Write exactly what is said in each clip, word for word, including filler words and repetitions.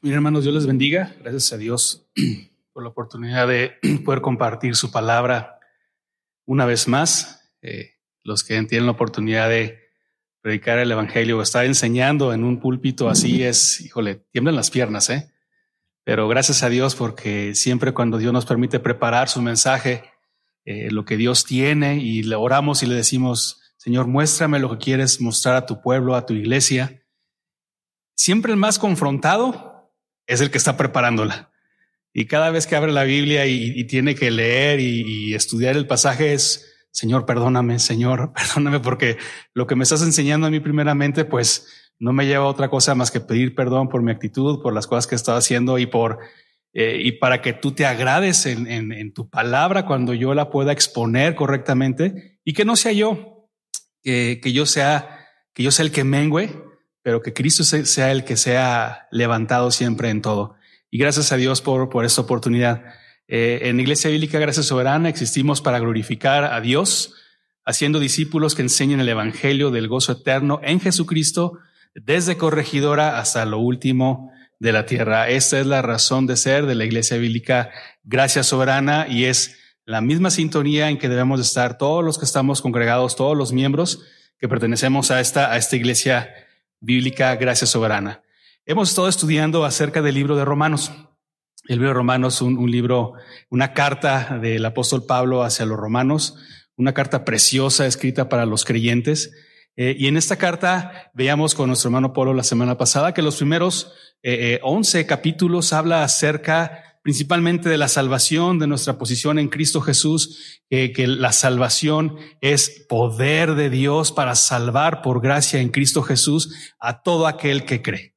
Miren, hermanos, Dios les bendiga. Gracias a Dios por la oportunidad de poder compartir su palabra una vez más. Eh, los que tienen la oportunidad de predicar el evangelio o estar enseñando en un púlpito así es, híjole, tiemblan las piernas, ¿eh? Pero gracias a Dios porque siempre cuando Dios nos permite preparar su mensaje, eh, lo que Dios tiene, y le oramos y le decimos, Señor, muéstrame lo que quieres mostrar a tu pueblo, a tu iglesia. Siempre el más confrontado es el que está preparándola. Y cada vez que abre la Biblia y, y tiene que leer y, y estudiar el pasaje es, Señor, perdóname, Señor, perdóname, porque lo que me estás enseñando a mí primeramente, pues no me lleva a otra cosa más que pedir perdón por mi actitud, por las cosas que he estado haciendo y por eh, y para que tú te agrades en, en, en tu palabra cuando yo la pueda exponer correctamente y que no sea yo, que, que yo sea, que yo sea el que mengüe, pero que Cristo sea el que sea levantado siempre en todo. Y gracias a Dios por, por esta oportunidad. Eh, en Iglesia Bíblica Gracia Soberana existimos para glorificar a Dios, haciendo discípulos que enseñen el evangelio del gozo eterno en Jesucristo, desde corregidora hasta lo último de la tierra. Esta es la razón de ser de la Iglesia Bíblica Gracia Soberana y es la misma sintonía en que debemos estar todos los que estamos congregados, todos los miembros que pertenecemos a esta, a esta Iglesia Bíblica Gracia Soberana. Hemos estado estudiando acerca del libro de Romanos. El libro de Romanos, un, un libro, una carta del apóstol Pablo hacia los romanos, una carta preciosa escrita para los creyentes. Eh, y en esta carta veíamos con nuestro hermano Polo la semana pasada que los primeros eh, once capítulos habla acerca principalmente de la salvación, de nuestra posición en Cristo Jesús, eh, que la salvación es poder de Dios para salvar por gracia en Cristo Jesús a todo aquel que cree.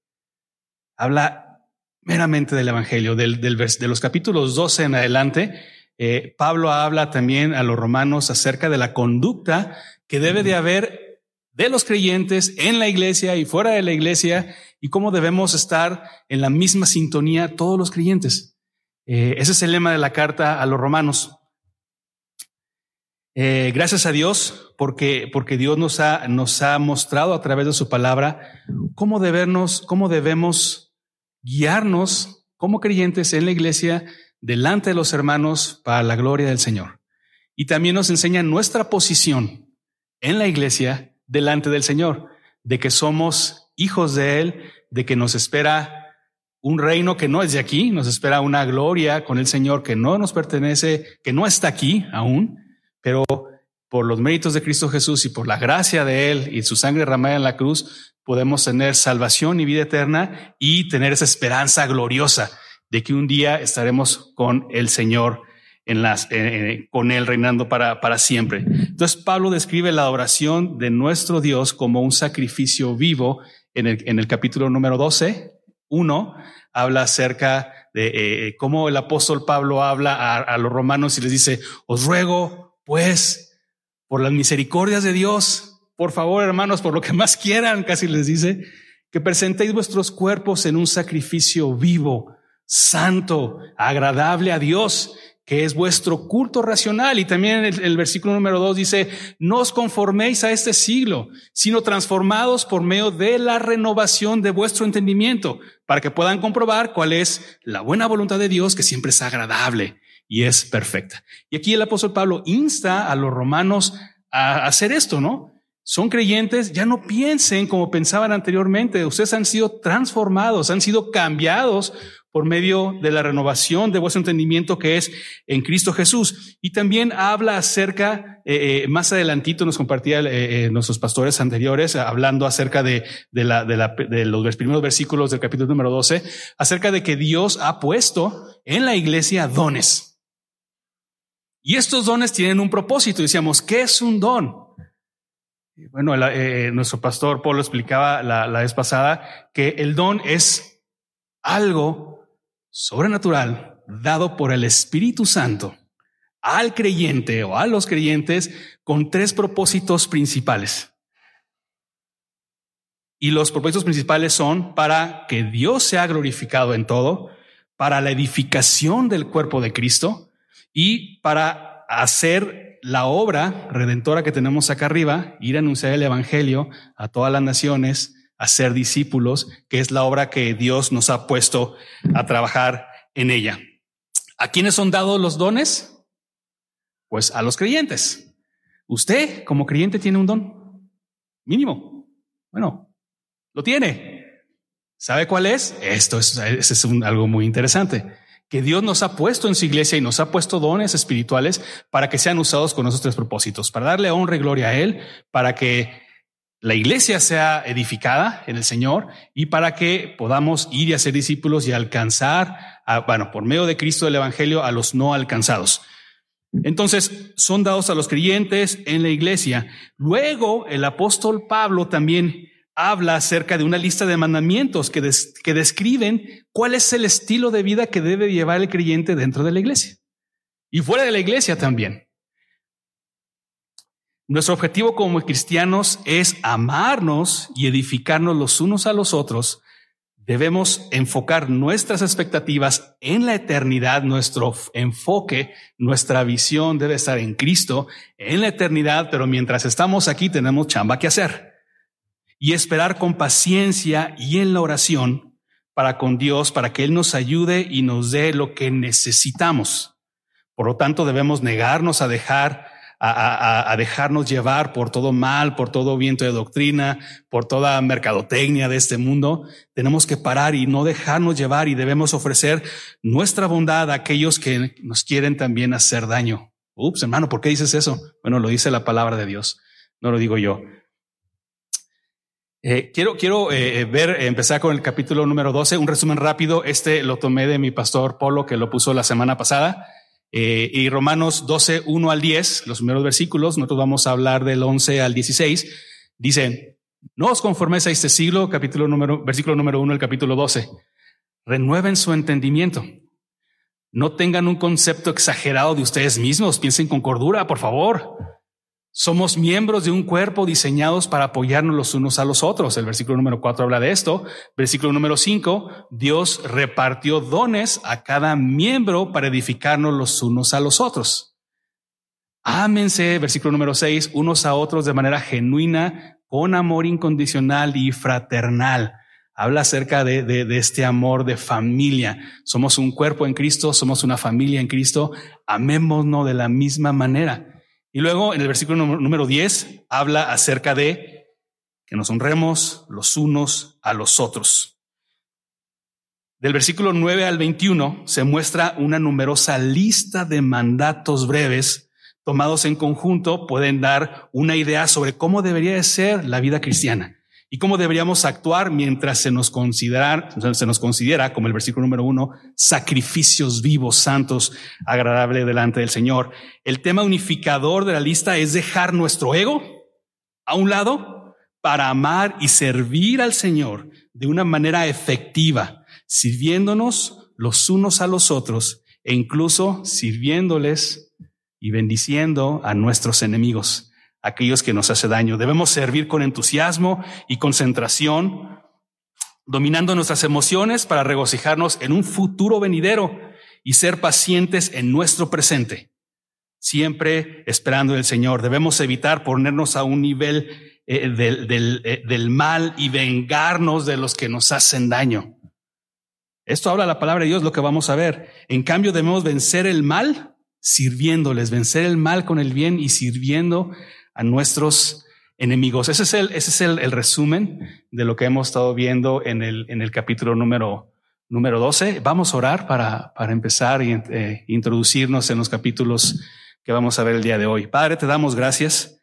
Habla meramente del evangelio, del, del, de los capítulos doce en adelante. Eh, Pablo habla también a los romanos acerca de la conducta que debe de haber de los creyentes en la iglesia y fuera de la iglesia y cómo debemos estar en la misma sintonía todos los creyentes. Eh, ese es el lema de la carta a los romanos. Eh, gracias a Dios porque, porque Dios nos ha, nos ha mostrado a través de su palabra cómo debemos, cómo debemos guiarnos como creyentes en la iglesia delante de los hermanos para la gloria del Señor. Y también nos enseña nuestra posición en la iglesia delante del Señor, de que somos hijos de Él, de que nos espera un reino que no es de aquí, nos espera una gloria con el Señor que no nos pertenece, que no está aquí aún, pero por los méritos de Cristo Jesús y por la gracia de Él y su sangre derramada en la cruz, podemos tener salvación y vida eterna y tener esa esperanza gloriosa de que un día estaremos con el Señor, en las, eh, con Él reinando para, para siempre. Entonces Pablo describe la adoración de nuestro Dios como un sacrificio vivo en el, en el capítulo número doce. Uno habla acerca de eh, cómo el apóstol Pablo habla a, a los romanos y les dice, os ruego pues por las misericordias de Dios, por favor hermanos, por lo que más quieran, casi les dice, que presentéis vuestros cuerpos en un sacrificio vivo, santo, agradable a Dios, que es vuestro culto racional. Y también el, el versículo número dos dice, no os conforméis a este siglo, sino transformados por medio de la renovación de vuestro entendimiento, para que puedan comprobar cuál es la buena voluntad de Dios, que siempre es agradable y es perfecta. Y aquí el apóstol Pablo insta a los romanos a hacer esto, ¿no? Son creyentes, ya no piensen como pensaban anteriormente. Ustedes han sido transformados, han sido cambiados por medio de la renovación de vuestro entendimiento que es en Cristo Jesús. Y también habla acerca, eh, eh, más adelantito nos compartía eh, eh, nuestros pastores anteriores, hablando acerca de, de, la, de, la, de los primeros versículos del capítulo número doce, acerca de que Dios ha puesto en la iglesia dones. Y estos dones tienen un propósito. Decíamos, ¿qué es un don? Bueno, el, eh, nuestro pastor Polo explicaba la, la vez pasada que el don es algo sobrenatural dado por el Espíritu Santo al creyente o a los creyentes con tres propósitos principales. Y los propósitos principales son para que Dios sea glorificado en todo, para la edificación del cuerpo de Cristo y para hacer la obra redentora que tenemos acá arriba, ir a anunciar el evangelio a todas las naciones, a ser discípulos, que es la obra que Dios nos ha puesto a trabajar en ella. ¿A quiénes son dados los dones? Pues a los creyentes. Usted, como creyente, tiene un don mínimo. Bueno, lo tiene. ¿Sabe cuál es? Esto es, es, es un, algo muy interesante. Que Dios nos ha puesto en su iglesia y nos ha puesto dones espirituales para que sean usados con esos tres propósitos, para darle honra y gloria a Él, para que la iglesia sea edificada en el Señor y para que podamos ir y hacer discípulos y alcanzar, a, bueno, por medio de Cristo del Evangelio, a los no alcanzados. Entonces, son dados a los creyentes en la iglesia. Luego, el apóstol Pablo también habla acerca de una lista de mandamientos que, des, que describen cuál es el estilo de vida que debe llevar el creyente dentro de la iglesia y fuera de la iglesia también. Nuestro objetivo como cristianos es amarnos y edificarnos los unos a los otros. Debemos enfocar nuestras expectativas en la eternidad. Nuestro enfoque, nuestra visión debe estar en Cristo, en la eternidad, pero mientras estamos aquí tenemos chamba que hacer. Y esperar con paciencia y en la oración para con Dios, para que Él nos ayude y nos dé lo que necesitamos. Por lo tanto, debemos negarnos a dejar, a, a, a dejarnos llevar por todo mal, por todo viento de doctrina, por toda mercadotecnia de este mundo. Tenemos que parar y no dejarnos llevar y debemos ofrecer nuestra bondad a aquellos que nos quieren también hacer daño. Ups, hermano, ¿por qué dices eso? Bueno, lo dice la palabra de Dios, no lo digo yo. Eh, quiero quiero eh, ver, empezar con el capítulo número doce, un resumen rápido. Este lo tomé de mi pastor Polo, que lo puso la semana pasada. Eh, y Romanos doce, uno al diez, los primeros versículos, nosotros vamos a hablar del once al dieciséis. Dice: no os conforméis a este siglo, capítulo número, versículo número uno, el capítulo doce. Renueven su entendimiento. No tengan un concepto exagerado de ustedes mismos. Piensen con cordura, por favor. Somos miembros de un cuerpo diseñados para apoyarnos los unos a los otros. El versículo número cuatro habla de esto. Versículo número cinco, Dios repartió dones a cada miembro para edificarnos los unos a los otros. Ámense, versículo número seis, unos a otros de manera genuina, con amor incondicional y fraternal. Habla acerca de, de, de este amor de familia. Somos un cuerpo en Cristo, somos una familia en Cristo. Amémonos de la misma manera. Y luego en el versículo número diez habla acerca de que nos honremos los unos a los otros. Del versículo nueve al veintiuno se muestra una numerosa lista de mandatos breves tomados en conjunto. Pueden dar una idea sobre cómo debería de ser la vida cristiana y cómo deberíamos actuar mientras se nos considera, se nos considera, como el versículo número uno, sacrificios vivos, santos, agradables delante del Señor. El tema unificador de la lista es dejar nuestro ego a un lado para amar y servir al Señor de una manera efectiva, sirviéndonos los unos a los otros e incluso sirviéndoles y bendiciendo a nuestros enemigos, aquellos que nos hacen daño. Debemos servir con entusiasmo y concentración, dominando nuestras emociones para regocijarnos en un futuro venidero y ser pacientes en nuestro presente, siempre esperando en el Señor. Debemos evitar ponernos a un nivel eh, del, del, eh, del mal y vengarnos de los que nos hacen daño. Esto habla la palabra de Dios, lo que vamos a ver. En cambio, debemos vencer el mal sirviéndoles, vencer el mal con el bien y sirviendo a nuestros enemigos. Ese es el, ese es el, el resumen de lo que hemos estado viendo en el, en el capítulo número, número doce. Vamos a orar para, para empezar y eh, introducirnos en los capítulos que vamos a ver el día de hoy. Padre, te damos gracias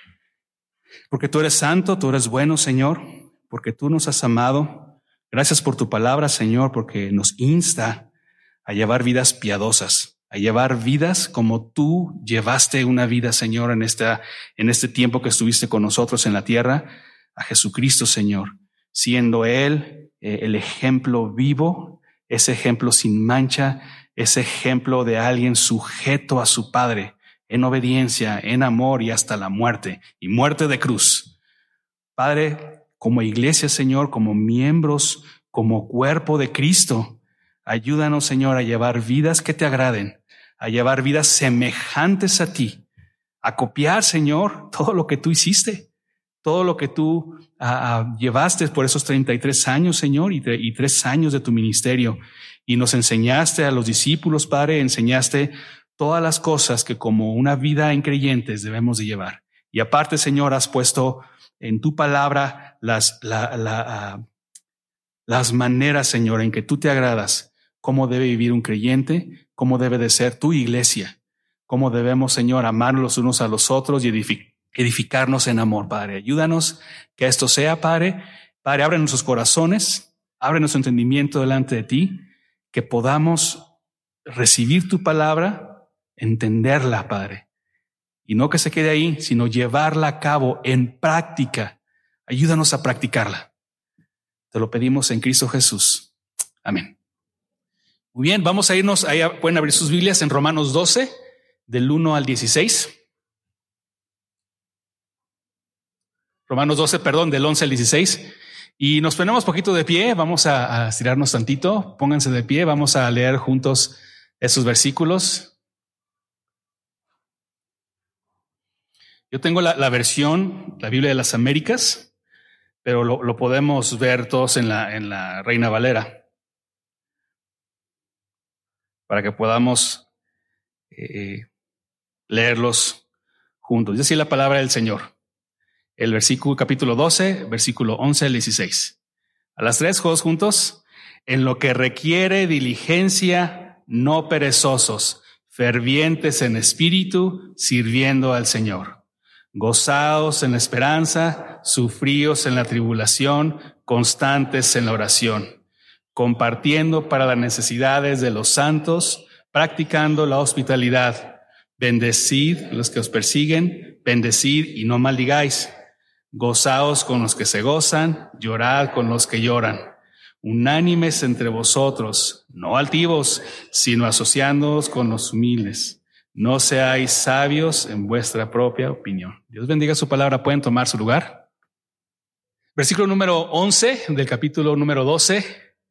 porque tú eres santo, tú eres bueno, Señor, porque tú nos has amado. Gracias por tu palabra, Señor, porque nos insta a llevar vidas piadosas, a llevar vidas como tú llevaste una vida, Señor, en esta, en este tiempo que estuviste con nosotros en la tierra, a Jesucristo, Señor, siendo Él eh, el ejemplo vivo, ese ejemplo sin mancha, ese ejemplo de alguien sujeto a su Padre, en obediencia, en amor y hasta la muerte, y muerte de cruz. Padre, como iglesia, Señor, como miembros, como cuerpo de Cristo, ayúdanos, Señor, a llevar vidas que te agraden, a llevar vidas semejantes a ti, a copiar, Señor, todo lo que tú hiciste, todo lo que tú uh, llevaste por esos treinta y tres años, Señor, y, y tres años de tu ministerio. Y nos enseñaste a los discípulos, Padre, enseñaste todas las cosas que como una vida en creyentes debemos de llevar. Y aparte, Señor, has puesto en tu palabra las, la, la, uh, las maneras, Señor, en que tú te agradas, cómo debe vivir un creyente, cómo debe de ser tu iglesia, cómo debemos, Señor, amar los unos a los otros y edificar. edificarnos en amor, Padre. Ayúdanos que esto sea, Padre. Padre, abre nuestros corazones, abre nuestro entendimiento delante de ti, que podamos recibir tu palabra, entenderla, Padre. Y no que se quede ahí, sino llevarla a cabo en práctica. Ayúdanos a practicarla. Te lo pedimos en Cristo Jesús. Amén. Muy bien, vamos a irnos, ahí pueden abrir sus Biblias en Romanos doce, del uno al dieciséis. Romanos doce, perdón, del once al dieciséis. Y nos ponemos poquito de pie, vamos a, a estirarnos tantito, pónganse de pie, vamos a leer juntos esos versículos. Yo tengo la, la versión, la Biblia de las Américas, pero lo, lo podemos ver todos en la, en la Reina Valera, para que podamos eh, leerlos juntos. Dice así la palabra del Señor. El versículo, capítulo doce, versículo once al dieciséis. A las tres, todos juntos. En lo que requiere diligencia, no perezosos, fervientes en espíritu, sirviendo al Señor. Gozados en la esperanza, sufríos en la tribulación, constantes en la oración. Compartiendo para las necesidades de los santos, practicando la hospitalidad. Bendecid los que os persiguen, bendecid y no maldigáis. Gozaos con los que se gozan, llorad con los que lloran. Unánimes entre vosotros, no altivos, sino asociándoos con los humildes. No seáis sabios en vuestra propia opinión. Dios bendiga su palabra. Pueden tomar su lugar. Versículo número once del capítulo número doce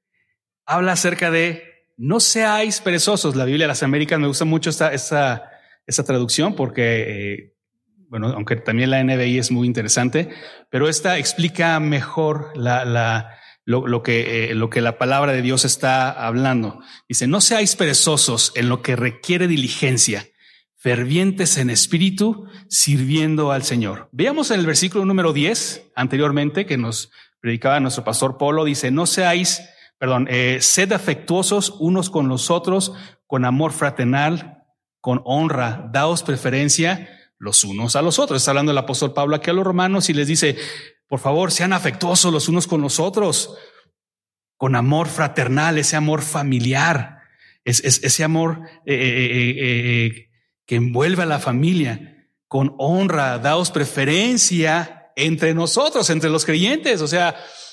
habla acerca de no seáis perezosos. La Biblia de las Américas, me gusta mucho esta, esta, esta traducción porque eh, bueno, aunque también la N B I es muy interesante, pero esta explica mejor la, la, lo, lo, que, eh, lo que la palabra de Dios está hablando. Dice, no seáis perezosos en lo que requiere diligencia, fervientes en espíritu, sirviendo al Señor. Veamos en el versículo número diez, anteriormente, que nos predicaba nuestro pastor Polo, dice, no seáis, perdón, eh, sed afectuosos unos con los otros, con amor fraternal, con honra, daos preferencia los unos a los otros. Está hablando el apóstol Pablo aquí a los romanos y les dice, por favor, sean afectuosos los unos con los otros, con amor fraternal, ese amor familiar, es, es, ese amor eh, eh, eh, eh, que envuelve a la familia, con honra, daos preferencia entre nosotros, entre los creyentes. O sea,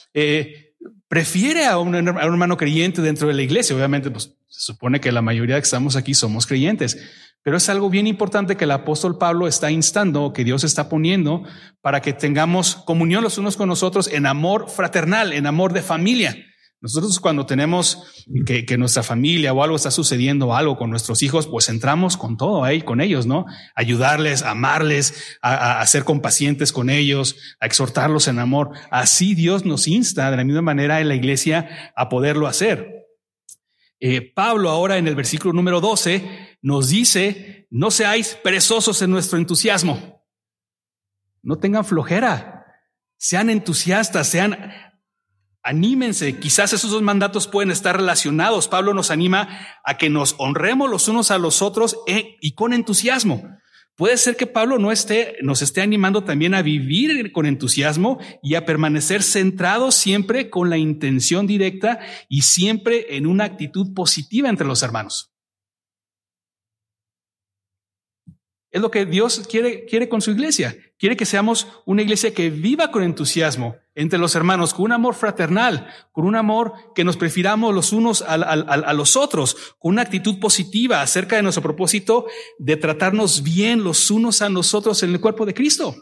eh, prefiere a un, a un hermano creyente dentro de la iglesia. Obviamente, pues se supone que la mayoría que estamos aquí somos creyentes. Pero es algo bien importante que el apóstol Pablo está instando, que Dios está poniendo para que tengamos comunión los unos con nosotros en amor fraternal, en amor de familia. Nosotros cuando tenemos que, que nuestra familia o algo está sucediendo, algo con nuestros hijos, pues entramos con todo ahí, con ellos, ¿no? Ayudarles, amarles, a, a ser compacientes con ellos, a exhortarlos en amor. Así Dios nos insta de la misma manera en la iglesia a poderlo hacer. Eh, Pablo ahora en el versículo número doce nos dice, no seáis perezosos en nuestro entusiasmo. No tengan flojera, sean entusiastas, sean, anímense. Quizás esos dos mandatos pueden estar relacionados. Pablo nos anima a que nos honremos los unos a los otros eh, y con entusiasmo. Puede ser que Pablo no esté, nos esté animando también a vivir con entusiasmo y a permanecer centrados siempre con la intención directa y siempre en una actitud positiva entre los hermanos. Es lo que Dios quiere, quiere con su iglesia. Quiere que seamos una iglesia que viva con entusiasmo entre los hermanos, con un amor fraternal, con un amor que nos prefiramos los unos a, a, a los otros, con una actitud positiva acerca de nuestro propósito de tratarnos bien los unos a nosotros en el cuerpo de Cristo.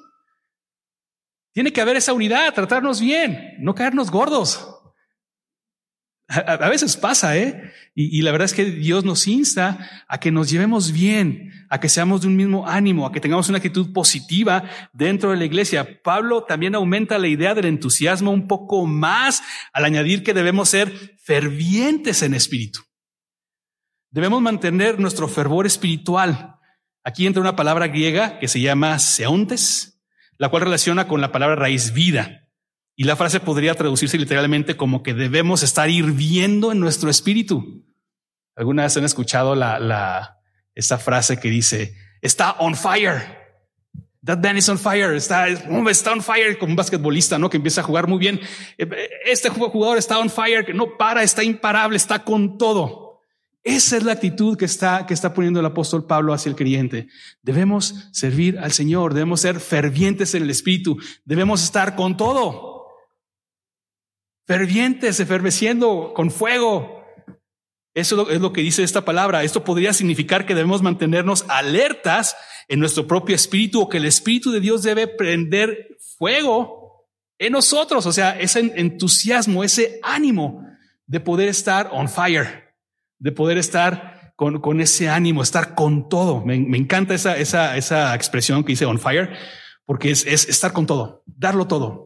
Tiene que haber esa unidad, tratarnos bien, no caernos gordos. A, a veces pasa, ¿eh? Y, y la verdad es que Dios nos insta a que nos llevemos bien, a que seamos de un mismo ánimo, a que tengamos una actitud positiva dentro de la iglesia. Pablo también aumenta la idea del entusiasmo un poco más al añadir que debemos ser fervientes en espíritu. Debemos mantener nuestro fervor espiritual. Aquí entra una palabra griega que se llama seontes, la cual relaciona con la palabra raíz vida. Y la frase podría traducirse literalmente como que debemos estar hirviendo en nuestro espíritu. ¿Alguna vez han escuchado la, la, esta frase que dice, está on fire? That man is on fire. Está, está on fire, como un basquetbolista, ¿no? Que empieza a jugar muy bien. Este jugador está on fire, que no para, está imparable, está con todo. Esa es la actitud que está, que está poniendo el apóstol Pablo hacia el creyente. Debemos servir al Señor, debemos ser fervientes en el espíritu, debemos estar con todo. Fervientes, efervesciendo, con fuego. Eso es lo que dice esta palabra. Esto podría significar que debemos mantenernos alertas en nuestro propio espíritu, o que el Espíritu de Dios debe prender fuego en nosotros. O sea, ese entusiasmo, ese ánimo de poder estar on fire, de poder estar con, con ese ánimo, estar con todo. Me, me encanta esa, esa, esa expresión que dice on fire, porque es, es estar con todo, darlo todo.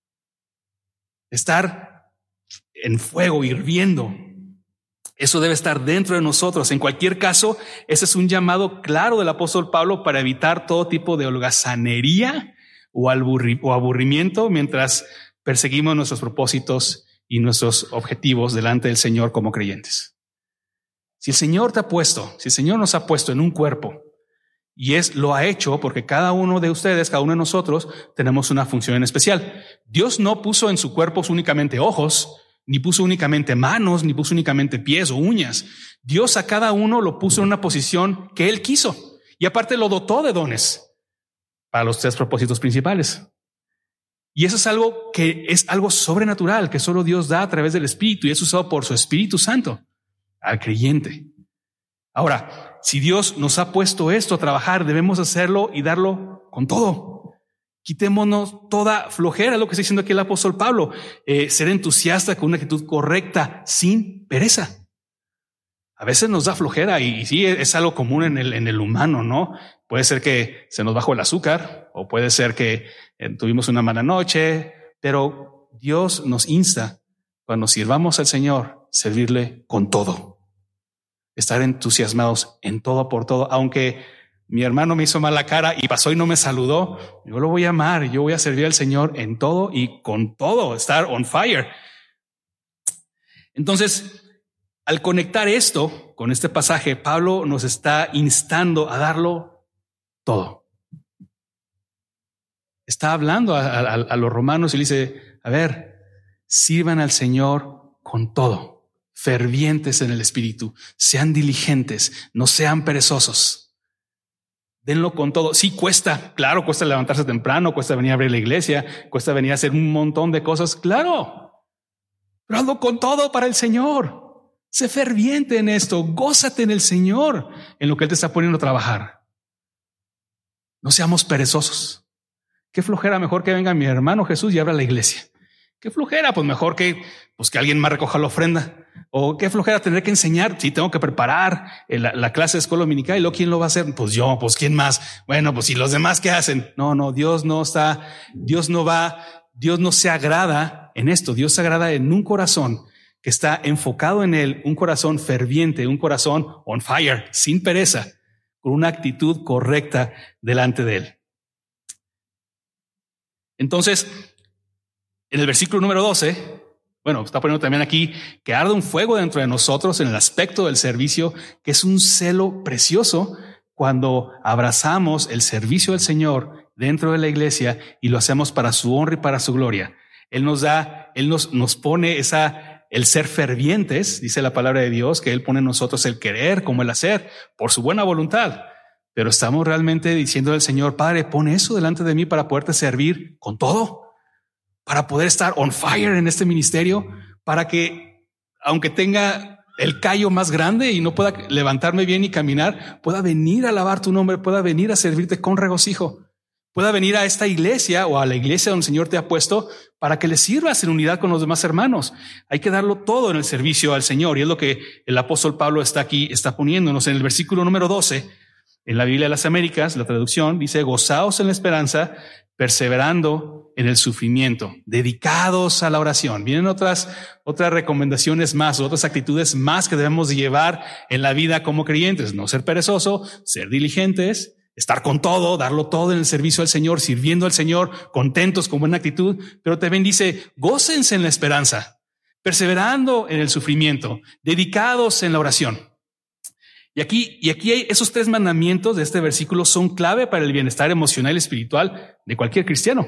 Estar en fuego, hirviendo. Eso debe estar dentro de nosotros. En cualquier caso, ese es un llamado claro del apóstol Pablo para evitar todo tipo de holgazanería o aburrimiento mientras perseguimos nuestros propósitos y nuestros objetivos delante del Señor como creyentes. Si el Señor te ha puesto, si el Señor nos ha puesto en un cuerpo, y es, lo ha hecho porque cada uno de ustedes, cada uno de nosotros, tenemos una función en especial. Dios no puso en su cuerpo únicamente ojos, ni puso únicamente manos, ni puso únicamente pies o uñas. Dios a cada uno lo puso en una posición que Él quiso. Y aparte lo dotó de dones para los tres propósitos principales. Y eso es algo que es algo sobrenatural, que solo Dios da a través del Espíritu, y es usado por su Espíritu Santo al creyente. Ahora, si Dios nos ha puesto esto a trabajar, debemos hacerlo y darlo con todo. Quitémonos toda flojera, lo que está diciendo aquí el apóstol Pablo. Eh, ser entusiasta con una actitud correcta, sin pereza. A veces nos da flojera y, y sí, es algo común en el, en el humano, ¿no? Puede ser que se nos bajó el azúcar, o puede ser que eh, tuvimos una mala noche, pero Dios nos insta, cuando sirvamos al Señor, servirle con todo. Estar entusiasmados en todo por todo. Aunque mi hermano me hizo mala cara y pasó y no me saludó, yo lo voy a amar, yo voy a servir al Señor en todo y con todo, estar on fire. Entonces, al conectar esto con este pasaje, Pablo nos está instando a darlo todo. Está hablando a, a, a los romanos y le dice, a ver, sirvan al Señor con todo. Fervientes en el espíritu, sean diligentes, no sean perezosos. Denlo con todo. Sí, cuesta, claro, cuesta levantarse temprano, cuesta venir a abrir la iglesia, cuesta venir a hacer un montón de cosas, claro. Pero hazlo con todo para el Señor. Sé ferviente en esto, gózate en el Señor, en lo que Él te está poniendo a trabajar. No seamos perezosos. Qué flojera, mejor que venga mi hermano Jesús y abra la iglesia. Qué flojera, pues mejor que, pues que alguien más recoja la ofrenda. O qué flojera tener que enseñar. Si sí, tengo que preparar la, la clase de escuela dominical, y luego ¿quién lo va a hacer? Pues yo, pues ¿quién más? Bueno, pues ¿y los demás qué hacen? No, no, Dios no está, Dios no va, Dios no se agrada en esto. Dios se agrada en un corazón que está enfocado en Él, un corazón ferviente, un corazón on fire, sin pereza, con una actitud correcta delante de Él. Entonces, en el versículo número doce, bueno, está poniendo también aquí que arde un fuego dentro de nosotros en el aspecto del servicio, que es un celo precioso cuando abrazamos el servicio del Señor dentro de la iglesia y lo hacemos para su honra y para su gloria. Él nos da, Él nos, nos pone esa, el ser fervientes, dice la palabra de Dios, que Él pone en nosotros el querer como el hacer por su buena voluntad. Pero estamos realmente diciendo al Señor, Padre, pon eso delante de mí para poderte servir con todo. Para poder estar on fire en este ministerio, para que, aunque tenga el callo más grande y no pueda levantarme bien y caminar, pueda venir a alabar tu nombre, pueda venir a servirte con regocijo, pueda venir a esta iglesia o a la iglesia donde el Señor te ha puesto para que le sirvas en unidad con los demás hermanos. Hay que darlo todo en el servicio al Señor. Y es lo que el apóstol Pablo está aquí, está poniéndonos en el versículo número doce. En la Biblia de las Américas, la traducción dice: gozaos en la esperanza, perseverando en el sufrimiento, dedicados a la oración. Vienen otras, otras recomendaciones más, otras actitudes más que debemos de llevar en la vida como creyentes. No ser perezoso, ser diligentes, estar con todo, darlo todo en el servicio al Señor, sirviendo al Señor, contentos, con buena actitud. Pero también dice: gócense en la esperanza, perseverando en el sufrimiento, dedicados en la oración. Y aquí, y aquí hay esos tres mandamientos de este versículo son clave para el bienestar emocional y espiritual de cualquier cristiano.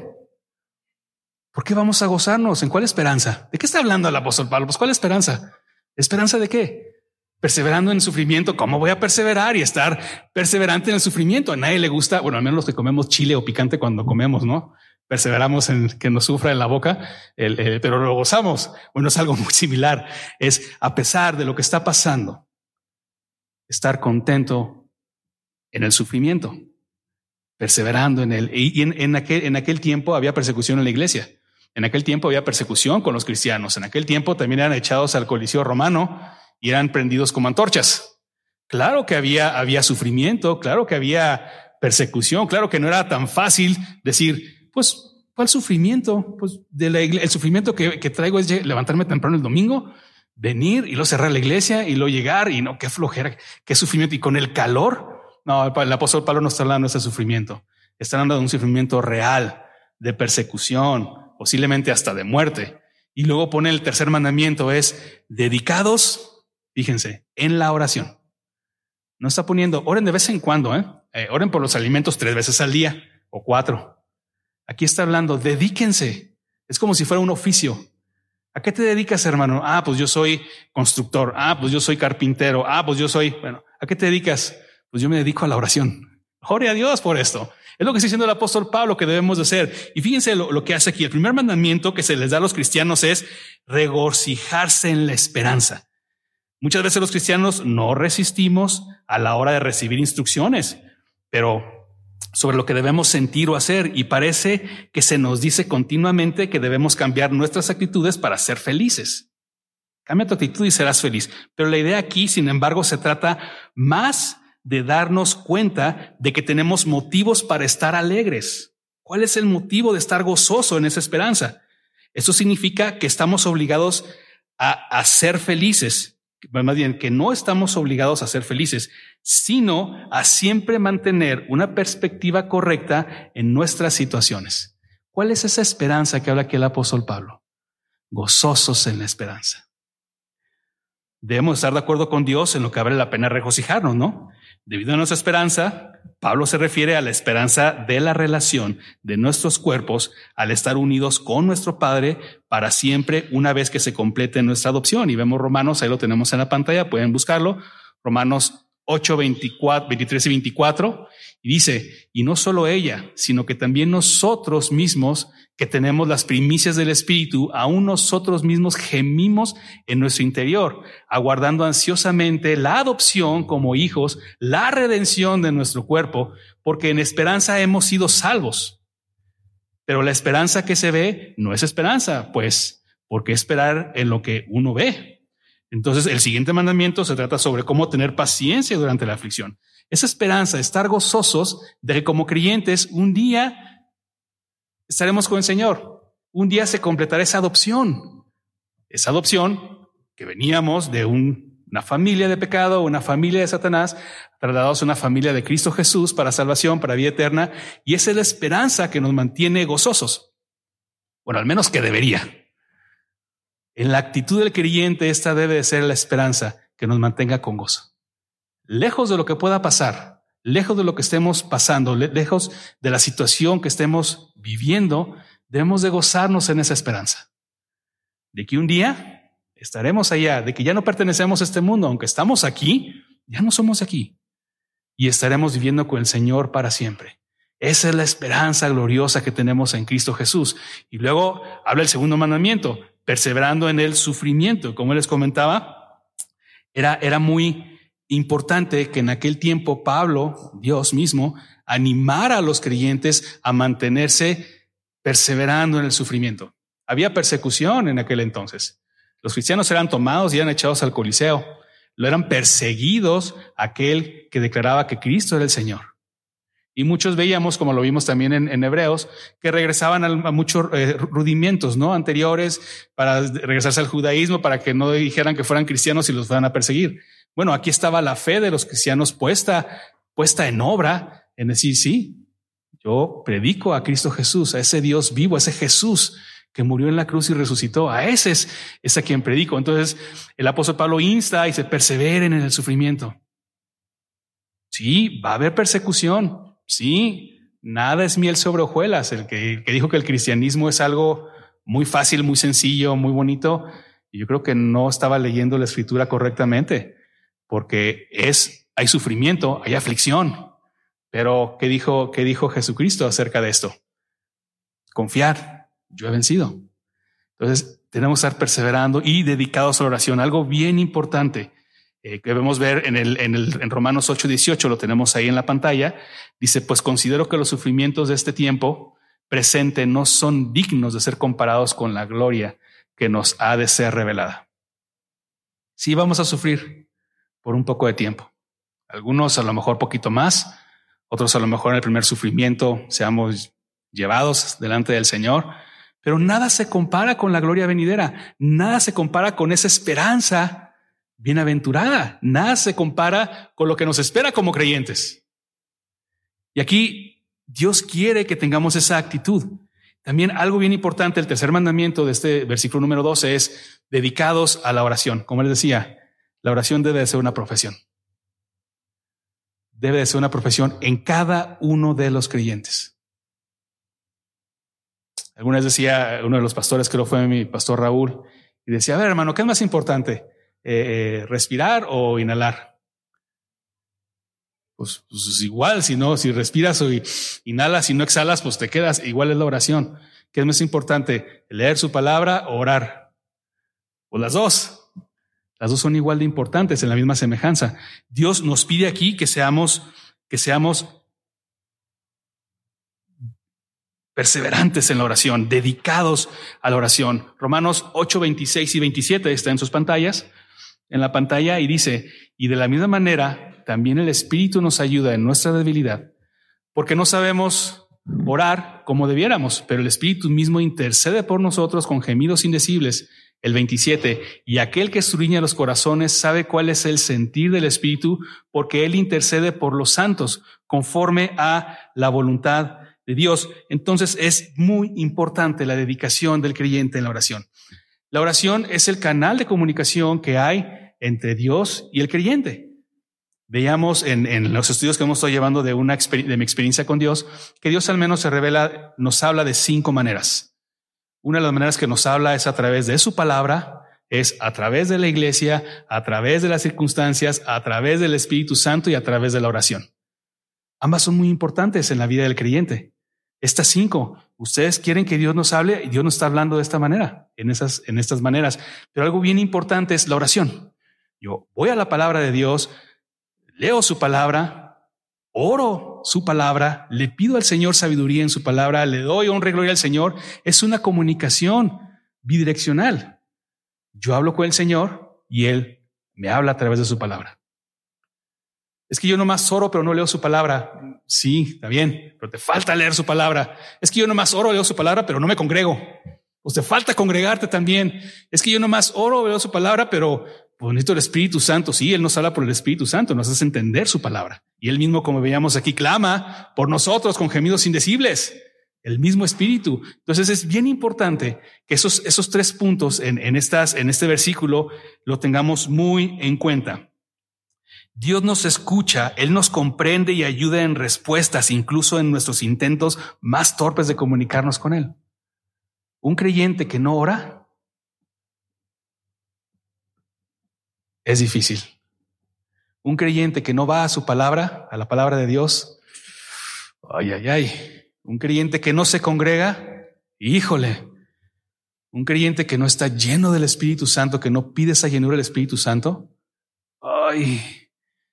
¿Por qué vamos a gozarnos? ¿En cuál esperanza? ¿De qué está hablando el apóstol Pablo? Pues ¿cuál esperanza? ¿Esperanza de qué? Perseverando en el sufrimiento. ¿Cómo voy a perseverar y estar perseverante en el sufrimiento? A nadie le gusta, bueno, al menos los que comemos chile o picante cuando comemos, ¿no? Perseveramos en que nos sufra en la boca, el, el, pero lo gozamos. Bueno, es algo muy similar. Es a pesar de lo que está pasando, estar contento en el sufrimiento, perseverando en él. Y en, en, aquel, en aquel tiempo había persecución en la iglesia. En aquel tiempo había persecución con los cristianos. En aquel tiempo también eran echados al Coliseo romano y eran prendidos como antorchas. Claro que había, había sufrimiento, claro que había persecución, claro que no era tan fácil decir, pues, ¿cuál sufrimiento? Pues de la iglesia, el sufrimiento que, que traigo es levantarme temprano el domingo, venir y luego cerrar la iglesia y luego llegar y no, qué flojera, qué sufrimiento. Y con el calor, no, el apóstol Pablo no está hablando de ese sufrimiento. Está hablando de un sufrimiento real, de persecución, posiblemente hasta de muerte. Y luego pone el tercer mandamiento, es dedicados, fíjense, en la oración. No está poniendo, oren de vez en cuando, ¿eh? Eh, oren por los alimentos tres veces al día o cuatro. Aquí está hablando, dedíquense. Es como si fuera un oficio. ¿A qué te dedicas, hermano? Ah, pues yo soy constructor. Ah, pues yo soy carpintero. Ah, pues yo soy, bueno, ¿a qué te dedicas? Pues yo me dedico a la oración. Ore a Dios por esto. Es lo que está diciendo el apóstol Pablo que debemos de hacer. Y fíjense lo, lo que hace aquí. El primer mandamiento que se les da a los cristianos es regocijarse en la esperanza. Muchas veces los cristianos no resistimos a la hora de recibir instrucciones, pero sobre lo que debemos sentir o hacer, y parece que se nos dice continuamente que debemos cambiar nuestras actitudes para ser felices. Cambia tu actitud y serás feliz. Pero la idea aquí, sin embargo, se trata más de darnos cuenta de que tenemos motivos para estar alegres. ¿Cuál es el motivo de estar gozoso en esa esperanza? Eso significa que estamos obligados a, a ser felices. Más bien, que no estamos obligados a ser felices, sino a siempre mantener una perspectiva correcta en nuestras situaciones. ¿Cuál es esa esperanza que habla aquí el apóstol Pablo? Gozosos en la esperanza. Debemos estar de acuerdo con Dios en lo que vale la pena regocijarnos, ¿no? Debido a nuestra esperanza, Pablo se refiere a la esperanza de la relación de nuestros cuerpos al estar unidos con nuestro Padre para siempre una vez que se complete nuestra adopción. Y vemos Romanos, ahí lo tenemos en la pantalla, pueden buscarlo, Romanos ocho, veinticuatro, veintitrés y veinticuatro, y dice, y no solo ella, sino que también nosotros mismos que tenemos las primicias del Espíritu, aún nosotros mismos gemimos en nuestro interior, aguardando ansiosamente la adopción como hijos, la redención de nuestro cuerpo, porque en esperanza hemos sido salvos. Pero la esperanza que se ve no es esperanza, pues, ¿por qué esperar en lo que uno ve? Entonces, el siguiente mandamiento se trata sobre cómo tener paciencia durante la aflicción. Esa esperanza, estar gozosos de que como creyentes un día estaremos con el Señor. Un día se completará esa adopción. Esa adopción que veníamos de un, una familia de pecado, una familia de Satanás, trasladados a una familia de Cristo Jesús para salvación, para vida eterna. Y esa es la esperanza que nos mantiene gozosos. Bueno, al menos que debería. En la actitud del creyente, esta debe de ser la esperanza que nos mantenga con gozo. Lejos de lo que pueda pasar, lejos de lo que estemos pasando, lejos de la situación que estemos viviendo, debemos de gozarnos en esa esperanza. De que un día estaremos allá, de que ya no pertenecemos a este mundo, aunque estamos aquí, ya no somos aquí. Y estaremos viviendo con el Señor para siempre. Esa es la esperanza gloriosa que tenemos en Cristo Jesús. Y luego habla el segundo mandamiento, perseverando en el sufrimiento. Como les comentaba, era, era muy importante que en aquel tiempo Pablo, Dios mismo, animara a los creyentes a mantenerse perseverando en el sufrimiento. Había persecución en aquel entonces. Los cristianos eran tomados y eran echados al Coliseo. Lo eran perseguidos aquel que declaraba que Cristo era el Señor. Y muchos veíamos, como lo vimos también en, en Hebreos, que regresaban a, a muchos eh, rudimientos, ¿no? anteriores para regresarse al judaísmo, para que no dijeran que fueran cristianos y los fueran a perseguir. Bueno, aquí estaba la fe de los cristianos puesta, puesta en obra, en decir, sí, yo predico a Cristo Jesús, a ese Dios vivo, a ese Jesús que murió en la cruz y resucitó. A ese es, es a quien predico. Entonces el apóstol Pablo insta y se perseveren en el sufrimiento. Sí, va a haber persecución. Sí, nada es miel sobre hojuelas. El que, el que dijo que el cristianismo es algo muy fácil, muy sencillo, muy bonito, y yo creo que no estaba leyendo la escritura correctamente, porque es, hay sufrimiento, hay aflicción. Pero ¿qué dijo, qué dijo Jesucristo acerca de esto? Confiar, yo he vencido. Entonces tenemos que estar perseverando y dedicados a la oración. Algo bien importante eh, que debemos ver en, el, en, el, en Romanos ocho dieciocho, lo tenemos ahí en la pantalla. Dice, pues considero que los sufrimientos de este tiempo presente no son dignos de ser comparados con la gloria que nos ha de ser revelada. Sí, vamos a sufrir por un poco de tiempo. Algunos a lo mejor poquito más, otros a lo mejor en el primer sufrimiento seamos llevados delante del Señor, pero nada se compara con la gloria venidera, nada se compara con esa esperanza bienaventurada, nada se compara con lo que nos espera como creyentes. Y aquí Dios quiere que tengamos esa actitud. También algo bien importante, el tercer mandamiento de este versículo número doce es dedicados a la oración. Como les decía, la oración debe de ser una profesión. Debe de ser una profesión en cada uno de los creyentes. Alguna vez decía uno de los pastores, creo que fue mi pastor Raúl, y decía, a ver hermano, ¿qué es más importante? Eh, ¿Respirar o inhalar? Pues, pues igual, si no, si respiras o inhalas y no exhalas, pues te quedas. Igual es la oración. ¿Qué es más importante? ¿Leer su palabra o orar? Pues las dos. Las dos son igual de importantes, en la misma semejanza. Dios nos pide aquí que seamos, que seamos perseverantes en la oración, dedicados a la oración. Romanos ocho, veintiséis y veintisiete está en sus pantallas, en la pantalla, y dice, y de la misma manera, también el Espíritu nos ayuda en nuestra debilidad, porque no sabemos orar como debiéramos, pero el Espíritu mismo intercede por nosotros con gemidos indecibles. El veintisiete, y aquel que escudriña los corazones sabe cuál es el sentir del Espíritu, porque Él intercede por los santos conforme a la voluntad de Dios. Entonces es muy importante la dedicación del creyente en la oración. La oración es el canal de comunicación que hay entre Dios y el creyente. Veíamos en, en los estudios que hemos estado llevando de, una, de mi experiencia con Dios, que Dios al menos se revela, nos habla de cinco maneras. Una de las maneras que nos habla es a través de su palabra, es a través de la iglesia, a través de las circunstancias, a través del Espíritu Santo y a través de la oración. Ambas son muy importantes en la vida del creyente. Estas cinco, ustedes quieren que Dios nos hable y Dios nos está hablando de esta manera, en esas, en estas maneras. Pero algo bien importante es la oración. Yo voy a la palabra de Dios, leo su palabra, oro su palabra, le pido al Señor sabiduría en su palabra, le doy honra y gloria al Señor. Es una comunicación bidireccional. Yo hablo con el Señor y Él me habla a través de su palabra. Es que yo nomás oro pero no leo su palabra. Sí, está bien, pero te falta leer su palabra. Es que yo nomás oro, leo su palabra, pero no me congrego. Pues te falta congregarte también. Es que yo nomás oro, leo su palabra, pero pues necesito el Espíritu Santo. Sí, Él nos habla por el Espíritu Santo, nos hace entender su palabra. Y Él mismo, como veíamos aquí, clama por nosotros con gemidos indecibles. El mismo Espíritu. Entonces es bien importante que esos, esos tres puntos en, en, estas, en este versículo lo tengamos muy en cuenta. Dios nos escucha, Él nos comprende y ayuda en respuestas, incluso en nuestros intentos más torpes de comunicarnos con Él. Un creyente que no ora es difícil. Un creyente que no va a su palabra, a la palabra de Dios, ay, ay, ay. Un creyente que no se congrega, híjole. Un creyente que no está lleno del Espíritu Santo, que no pide esa llenura del Espíritu Santo, ay,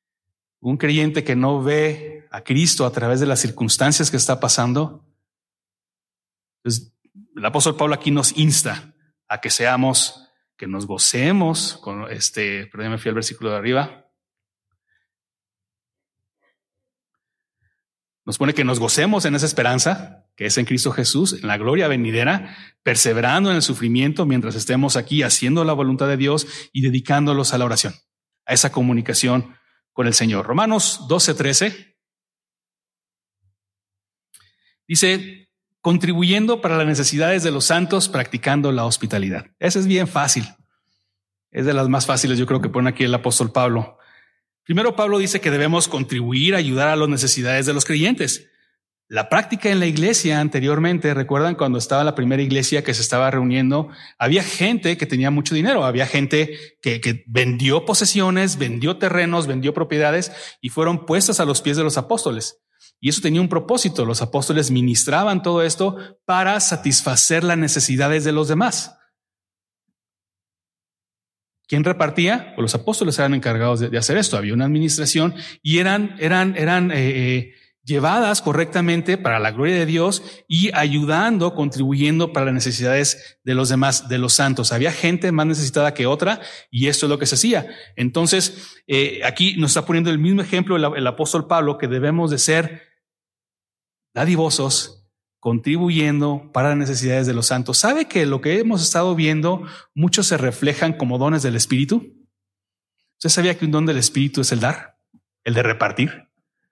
Un creyente que no ve a Cristo a través de las circunstancias que está pasando. Entonces, el apóstol Pablo aquí nos insta a que seamos, que nos gocemos con este, perdón, me fui al versículo de arriba. Nos pone que nos gocemos en esa esperanza, que es en Cristo Jesús, en la gloria venidera, perseverando en el sufrimiento mientras estemos aquí haciendo la voluntad de Dios y dedicándolos a la oración, a esa comunicación con el Señor. Romanos doce trece dice, contribuyendo para las necesidades de los santos, practicando la hospitalidad. Esa es bien fácil. Es de las más fáciles, yo creo, que pone aquí el apóstol Pablo. Primero, Pablo dice que debemos contribuir a ayudar a las necesidades de los creyentes. La práctica en la iglesia anteriormente, recuerdan cuando estaba la primera iglesia que se estaba reuniendo, había gente que tenía mucho dinero, había gente que, que vendió posesiones, vendió terrenos, vendió propiedades y fueron puestas a los pies de los apóstoles. Y eso tenía un propósito. Los apóstoles ministraban todo esto para satisfacer las necesidades de los demás. ¿Quién repartía? Pues los apóstoles eran encargados de, de hacer esto. Había una administración y eran, eran, eran eh, eh, llevadas correctamente para la gloria de Dios y ayudando, contribuyendo para las necesidades de los demás, de los santos. Había gente más necesitada que otra y esto es lo que se hacía. Entonces, eh, aquí nos está poniendo el mismo ejemplo el, el apóstol Pablo, que debemos de ser dadivosos, contribuyendo para las necesidades de los santos. ¿Sabe que lo que hemos estado viendo, muchos se reflejan como dones del Espíritu? ¿Usted sabía que un don del Espíritu es el dar, el de repartir?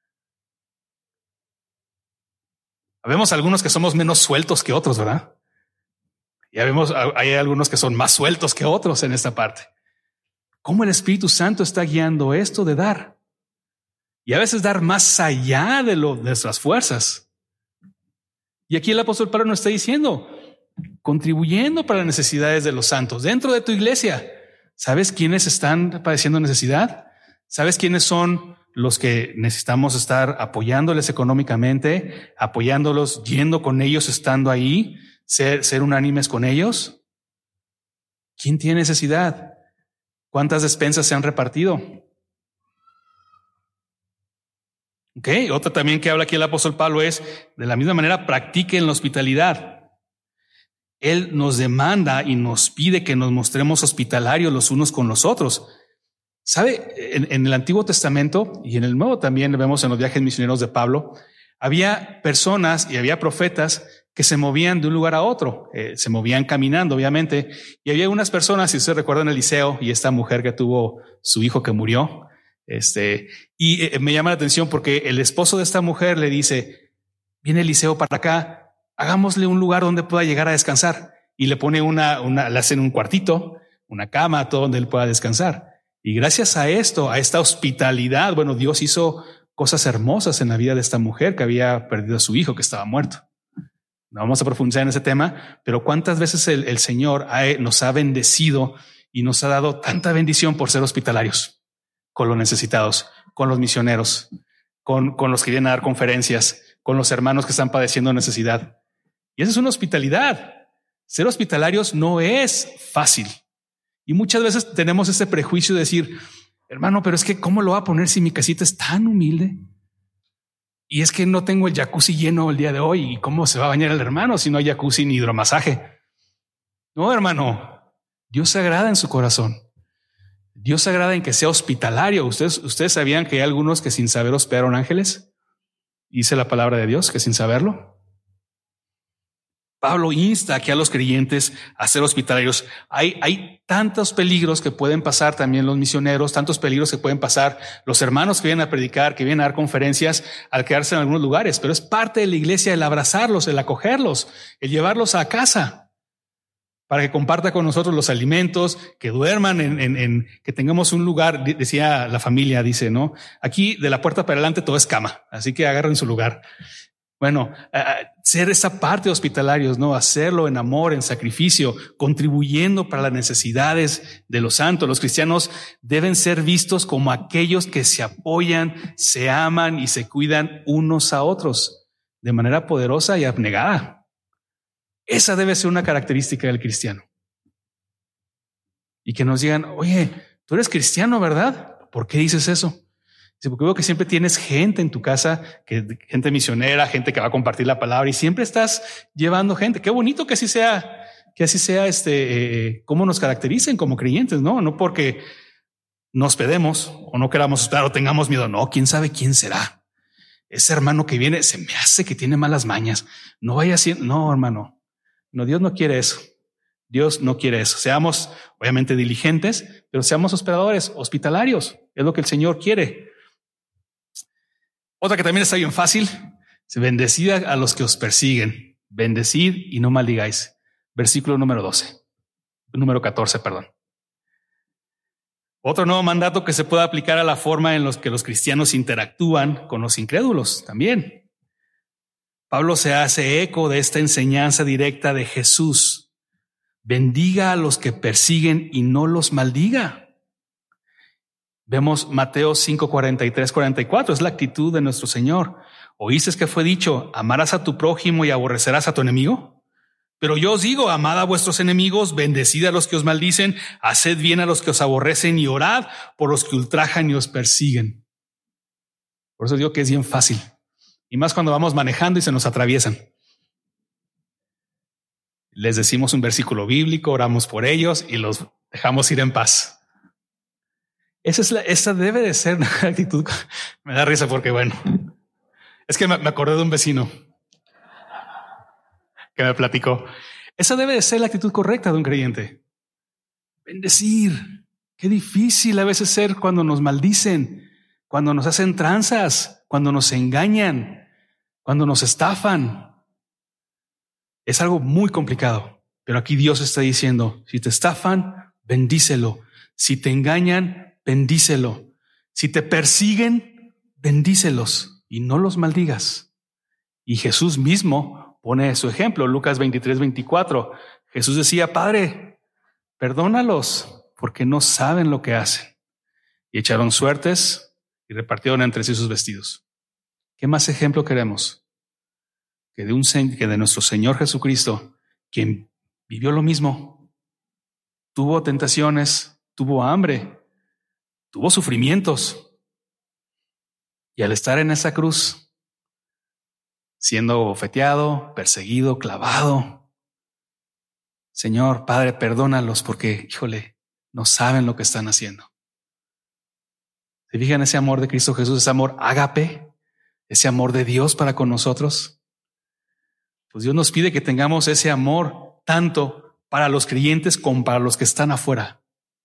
Vemos algunos que somos menos sueltos que otros, ¿verdad? Ya vemos, hay algunos que son más sueltos que otros en esta parte. ¿Cómo el Espíritu Santo está guiando esto de dar? Y a veces dar más allá de, lo, de nuestras fuerzas. Y aquí el apóstol Pablo nos está diciendo, contribuyendo para las necesidades de los santos dentro de tu iglesia. ¿Sabes quiénes están padeciendo necesidad? ¿Sabes quiénes son los que necesitamos estar apoyándoles económicamente, apoyándolos, yendo con ellos, estando ahí, ser, ser unánimes con ellos? ¿Quién tiene necesidad? ¿Cuántas despensas se han repartido? Ok, otra también que habla aquí el apóstol Pablo es, de la misma manera, practiquen la hospitalidad. Él nos demanda y nos pide que nos mostremos hospitalarios los unos con los otros. ¿Sabe? En, en el Antiguo Testamento y en el Nuevo también vemos en los viajes misioneros de Pablo, había personas y había profetas que se movían de un lugar a otro, eh, se movían caminando, obviamente, y había unas personas, si ustedes recuerdan Eliseo y esta mujer que tuvo su hijo que murió, Este, y eh, me llama la atención porque el esposo de esta mujer le dice, viene Eliseo para acá, hagámosle un lugar donde pueda llegar a descansar. Y le pone una, una, le hacen un cuartito, una cama, todo donde él pueda descansar. Y gracias a esto, a esta hospitalidad, bueno, Dios hizo cosas hermosas en la vida de esta mujer que había perdido a su hijo, que estaba muerto. No vamos a profundizar en ese tema, pero cuántas veces el, el Señor ha, nos ha bendecido y nos ha dado tanta bendición por ser hospitalarios con los necesitados, con los misioneros, con, con los que vienen a dar conferencias, con los hermanos que están padeciendo necesidad. Y esa es una hospitalidad. Ser hospitalarios no es fácil. Y muchas veces tenemos ese prejuicio de decir, hermano, pero es que ¿cómo lo va a poner si mi casita es tan humilde? Y es que no tengo el jacuzzi lleno el día de hoy. ¿Y cómo se va a bañar el hermano si no hay jacuzzi ni hidromasaje? No, hermano, Dios se agrada en su corazón. Dios se agrada en que sea hospitalario. ¿Ustedes, ustedes sabían que hay algunos que sin saber hospedaron ángeles? Dice la palabra de Dios que sin saberlo. Pablo insta aquí a los creyentes a ser hospitalarios. Hay, hay tantos peligros que pueden pasar también los misioneros, tantos peligros que pueden pasar los hermanos que vienen a predicar, que vienen a dar conferencias al quedarse en algunos lugares, pero es parte de la iglesia el abrazarlos, el acogerlos, el llevarlos a casa para que comparta con nosotros los alimentos, que duerman en, en, en que tengamos un lugar. Decía la familia, dice, ¿no? Aquí de la puerta para adelante todo es cama, así que agarren su lugar. Bueno, uh, ser esa parte de hospitalarios, ¿no? Hacerlo en amor, en sacrificio, contribuyendo para las necesidades de los santos. Los cristianos deben ser vistos como aquellos que se apoyan, se aman y se cuidan unos a otros de manera poderosa y abnegada. Esa debe ser una característica del cristiano. Y que nos digan, oye, tú eres cristiano, ¿verdad? ¿Por qué dices eso? Dice, porque veo que siempre tienes gente en tu casa, que, gente misionera, gente que va a compartir la palabra y siempre estás llevando gente. Qué bonito que así sea, que así sea este, eh, cómo nos caractericen como creyentes, ¿no? No porque nos hospedemos o no queramos hospedar o tengamos miedo. No, quién sabe quién será. Ese hermano que viene se me hace que tiene malas mañas. No vaya haciendo. No, hermano. No, Dios no quiere eso. Dios no quiere eso. Seamos obviamente diligentes, pero seamos hospedadores, hospitalarios. Es lo que el Señor quiere. Otra que también está bien fácil. Bendecid a los que os persiguen. Bendecid y no maldigáis. Versículo número doce. Número catorce, perdón. Otro nuevo mandato que se puede aplicar a la forma en la que los cristianos interactúan con los incrédulos también. Pablo se hace eco de esta enseñanza directa de Jesús. Bendiga a los que persiguen y no los maldiga. Vemos Mateo cinco, cuarenta y tres, cuarenta y cuatro. Es la actitud de nuestro Señor. ¿Oíste que fue dicho, amarás a tu prójimo y aborrecerás a tu enemigo? Pero yo os digo, amad a vuestros enemigos, bendecid a los que os maldicen, haced bien a los que os aborrecen y orad por los que ultrajan y os persiguen. Por eso digo que es bien fácil. Y más cuando vamos manejando y se nos atraviesan. Les decimos un versículo bíblico, oramos por ellos y los dejamos ir en paz. Esa, es la, esa debe de ser una actitud. Me da risa porque, bueno, es que me, me acordé de un vecino que me platicó. Esa debe de ser la actitud correcta de un creyente. Bendecir. Qué difícil a veces ser cuando nos maldicen, cuando nos hacen tranzas, cuando nos engañan, cuando nos estafan. Es algo muy complicado. Pero aquí Dios está diciendo, si te estafan, bendícelo. Si te engañan, bendícelo. Si te persiguen, bendícelos y no los maldigas. Y Jesús mismo pone su ejemplo, Lucas veintitrés, veinticuatro. Jesús decía, Padre, perdónalos porque no saben lo que hacen. Y echaron suertes y repartieron entre sí sus vestidos. ¿Qué más ejemplo queremos? Que de, un, que de nuestro Señor Jesucristo, quien vivió lo mismo, tuvo tentaciones, tuvo hambre, tuvo sufrimientos. Y al estar en esa cruz, siendo bofeteado, perseguido, clavado. Señor, Padre, perdónalos porque, híjole, no saben lo que están haciendo. ¿Se fijan ese amor de Cristo Jesús, ese amor ágape, ese amor de Dios para con nosotros? Pues Dios nos pide que tengamos ese amor tanto para los creyentes como para los que están afuera.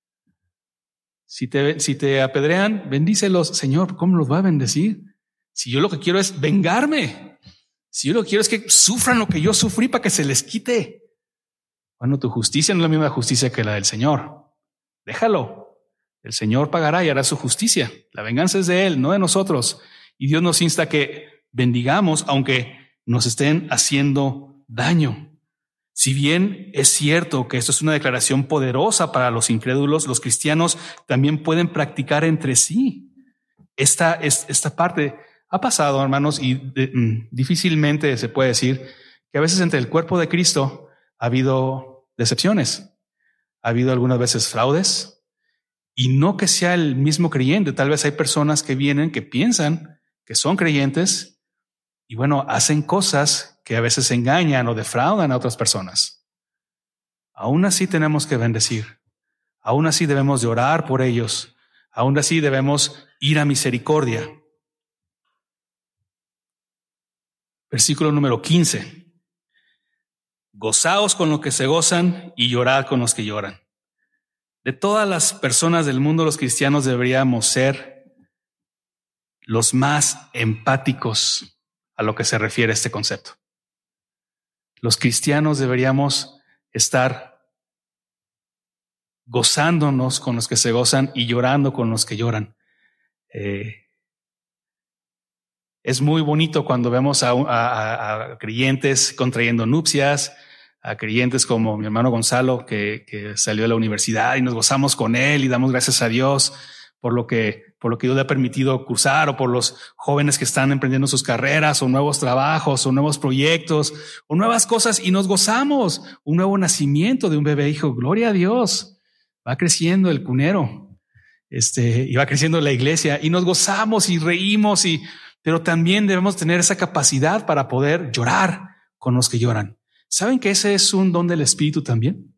Si te, si te apedrean, bendícelos. Señor, ¿cómo los va a bendecir? Si yo lo que quiero es vengarme. Si yo lo que quiero es que sufran lo que yo sufrí para que se les quite. Bueno, tu justicia no es la misma justicia que la del Señor. Déjalo. El Señor pagará y hará su justicia. La venganza es de Él, no de nosotros. Y Dios nos insta a que bendigamos aunque nos estén haciendo daño. Si bien es cierto que esto es una declaración poderosa para los incrédulos, los cristianos también pueden practicar entre sí esta, esta parte. Ha pasado, hermanos, y de, mm, difícilmente se puede decir que a veces entre el cuerpo de Cristo ha habido decepciones, ha habido algunas veces fraudes, y no que sea el mismo creyente. Tal vez hay personas que vienen que piensan que son creyentes y bueno, hacen cosas que a veces engañan o defraudan a otras personas. Aún así tenemos que bendecir, aún así debemos de orar por ellos, aún así debemos ir a misericordia. Versículo número quince. Gozaos con los que se gozan y llorad con los que lloran. De todas las personas del mundo, los cristianos deberíamos ser los más empáticos a lo que se refiere a este concepto. Los cristianos deberíamos estar gozándonos con los que se gozan y llorando con los que lloran. Eh, Es muy bonito cuando vemos a, a, a creyentes contrayendo nupcias, a creyentes como mi hermano Gonzalo, que, que salió de la universidad y nos gozamos con él y damos gracias a Dios por lo que, por lo que Dios le ha permitido cursar, o por los jóvenes que están emprendiendo sus carreras o nuevos trabajos o nuevos proyectos o nuevas cosas, y nos gozamos. Un nuevo nacimiento de un bebé hijo. Gloria a Dios. Va creciendo el cunero. este, iba creciendo la iglesia y nos gozamos y reímos, y, pero también debemos tener esa capacidad para poder llorar con los que lloran. ¿Saben que ese es un don del Espíritu también?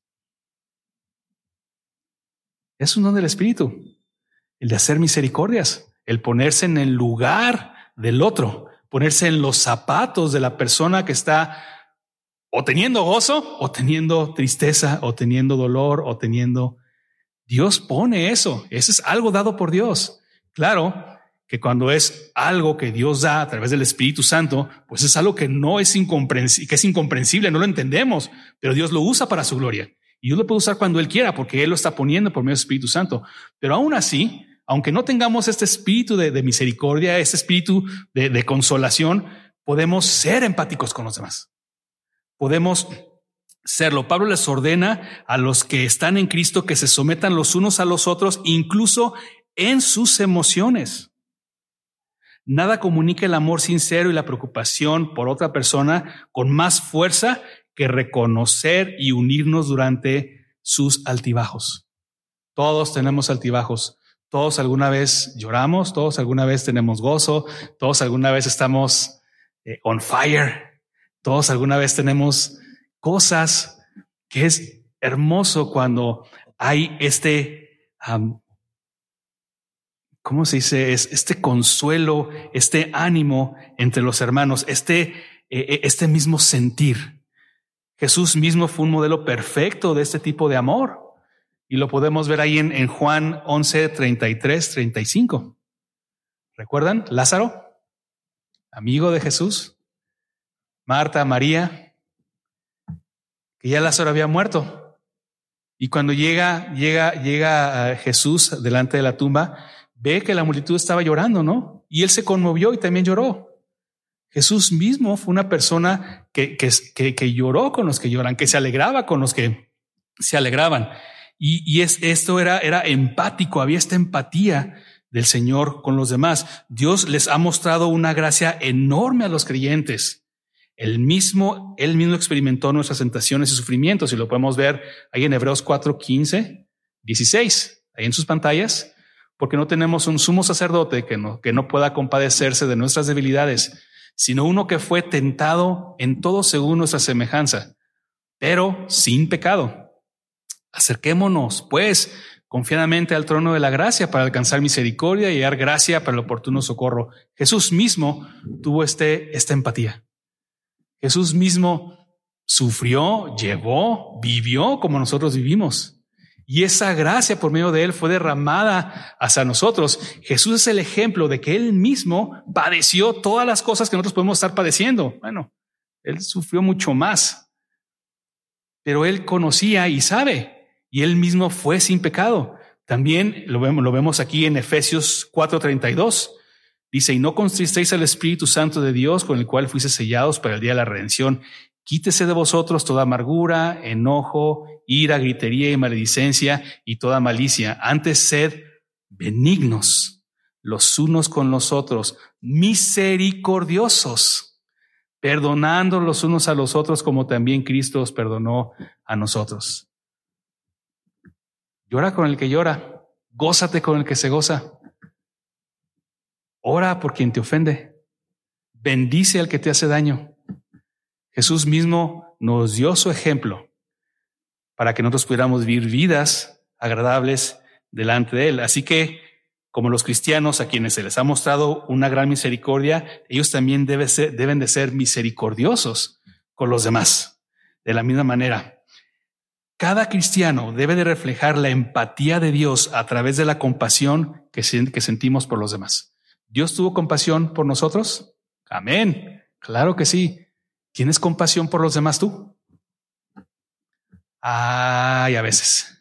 Es un don del Espíritu, el de hacer misericordias, el ponerse en el lugar del otro, ponerse en los zapatos de la persona que está o teniendo gozo, o teniendo tristeza, o teniendo dolor, o teniendo... Dios pone eso. Eso es algo dado por Dios. Claro que cuando es algo que Dios da a través del Espíritu Santo, pues es algo que no es incomprensible, que es incomprensible, no lo entendemos, pero Dios lo usa para su gloria. Y Dios lo puede usar cuando Él quiera, porque Él lo está poniendo por medio del Espíritu Santo. Pero aún así, aunque no tengamos este espíritu de, de misericordia, este espíritu de, de consolación, podemos ser empáticos con los demás. Podemos serlo. Pablo les ordena a los que están en Cristo que se sometan los unos a los otros, incluso en sus emociones. Nada comunica el amor sincero y la preocupación por otra persona con más fuerza que reconocer y unirnos durante sus altibajos. Todos tenemos altibajos. Todos alguna vez lloramos, todos alguna vez tenemos gozo, todos alguna vez estamos eh, on fire. Todos alguna vez tenemos cosas que es hermoso cuando hay este, um, ¿cómo se dice? Es este consuelo, este ánimo entre los hermanos, este, eh, este mismo sentir. Jesús mismo fue un modelo perfecto de este tipo de amor, y lo podemos ver ahí en, en Juan once, treinta y tres, treinta y cinco. ¿Recuerdan? Lázaro, amigo de Jesús. Marta, María, que ya Lázaro había muerto. Y cuando llega, llega, llega Jesús delante de la tumba, ve que la multitud estaba llorando, ¿no? Y él se conmovió y también lloró. Jesús mismo fue una persona que, que, que, que lloró con los que lloran, que se alegraba con los que se alegraban. Y, y es, esto era, era empático, había esta empatía del Señor con los demás. Dios les ha mostrado una gracia enorme a los creyentes. Él mismo, él mismo experimentó nuestras tentaciones y sufrimientos, y lo podemos ver ahí en Hebreos cuatro, quince, dieciséis, ahí en sus pantallas, porque no tenemos un sumo sacerdote que no, que no pueda compadecerse de nuestras debilidades, sino uno que fue tentado en todo según nuestra semejanza, pero sin pecado. Acerquémonos, pues, confiadamente al trono de la gracia para alcanzar misericordia y hallar gracia para el oportuno socorro. Jesús mismo tuvo este, esta empatía. Jesús mismo sufrió, llevó, vivió como nosotros vivimos. Y esa gracia por medio de Él fue derramada hacia nosotros. Jesús es el ejemplo de que Él mismo padeció todas las cosas que nosotros podemos estar padeciendo. Bueno, Él sufrió mucho más, pero Él conocía y sabe, y Él mismo fue sin pecado. También lo vemos, lo vemos aquí en Efesios cuatro, treinta y dos. Dice, y no contristéis al Espíritu Santo de Dios, con el cual fuiste sellados para el día de la redención. Quítese de vosotros toda amargura, enojo, ira, gritería y maledicencia y toda malicia. Antes sed benignos los unos con los otros, misericordiosos, perdonando los unos a los otros como también Cristo os perdonó a nosotros. Llora con el que llora, gózate con el que se goza. Ora por quien te ofende. Bendice al que te hace daño. Jesús mismo nos dio su ejemplo para que nosotros pudiéramos vivir vidas agradables delante de Él. Así que, como los cristianos a quienes se les ha mostrado una gran misericordia, ellos también deben ser, deben de ser misericordiosos con los demás. De la misma manera, cada cristiano debe de reflejar la empatía de Dios a través de la compasión que, que sentimos por los demás. ¿Dios tuvo compasión por nosotros? Amén. Claro que sí. ¿Tienes compasión por los demás tú? Ay, a veces.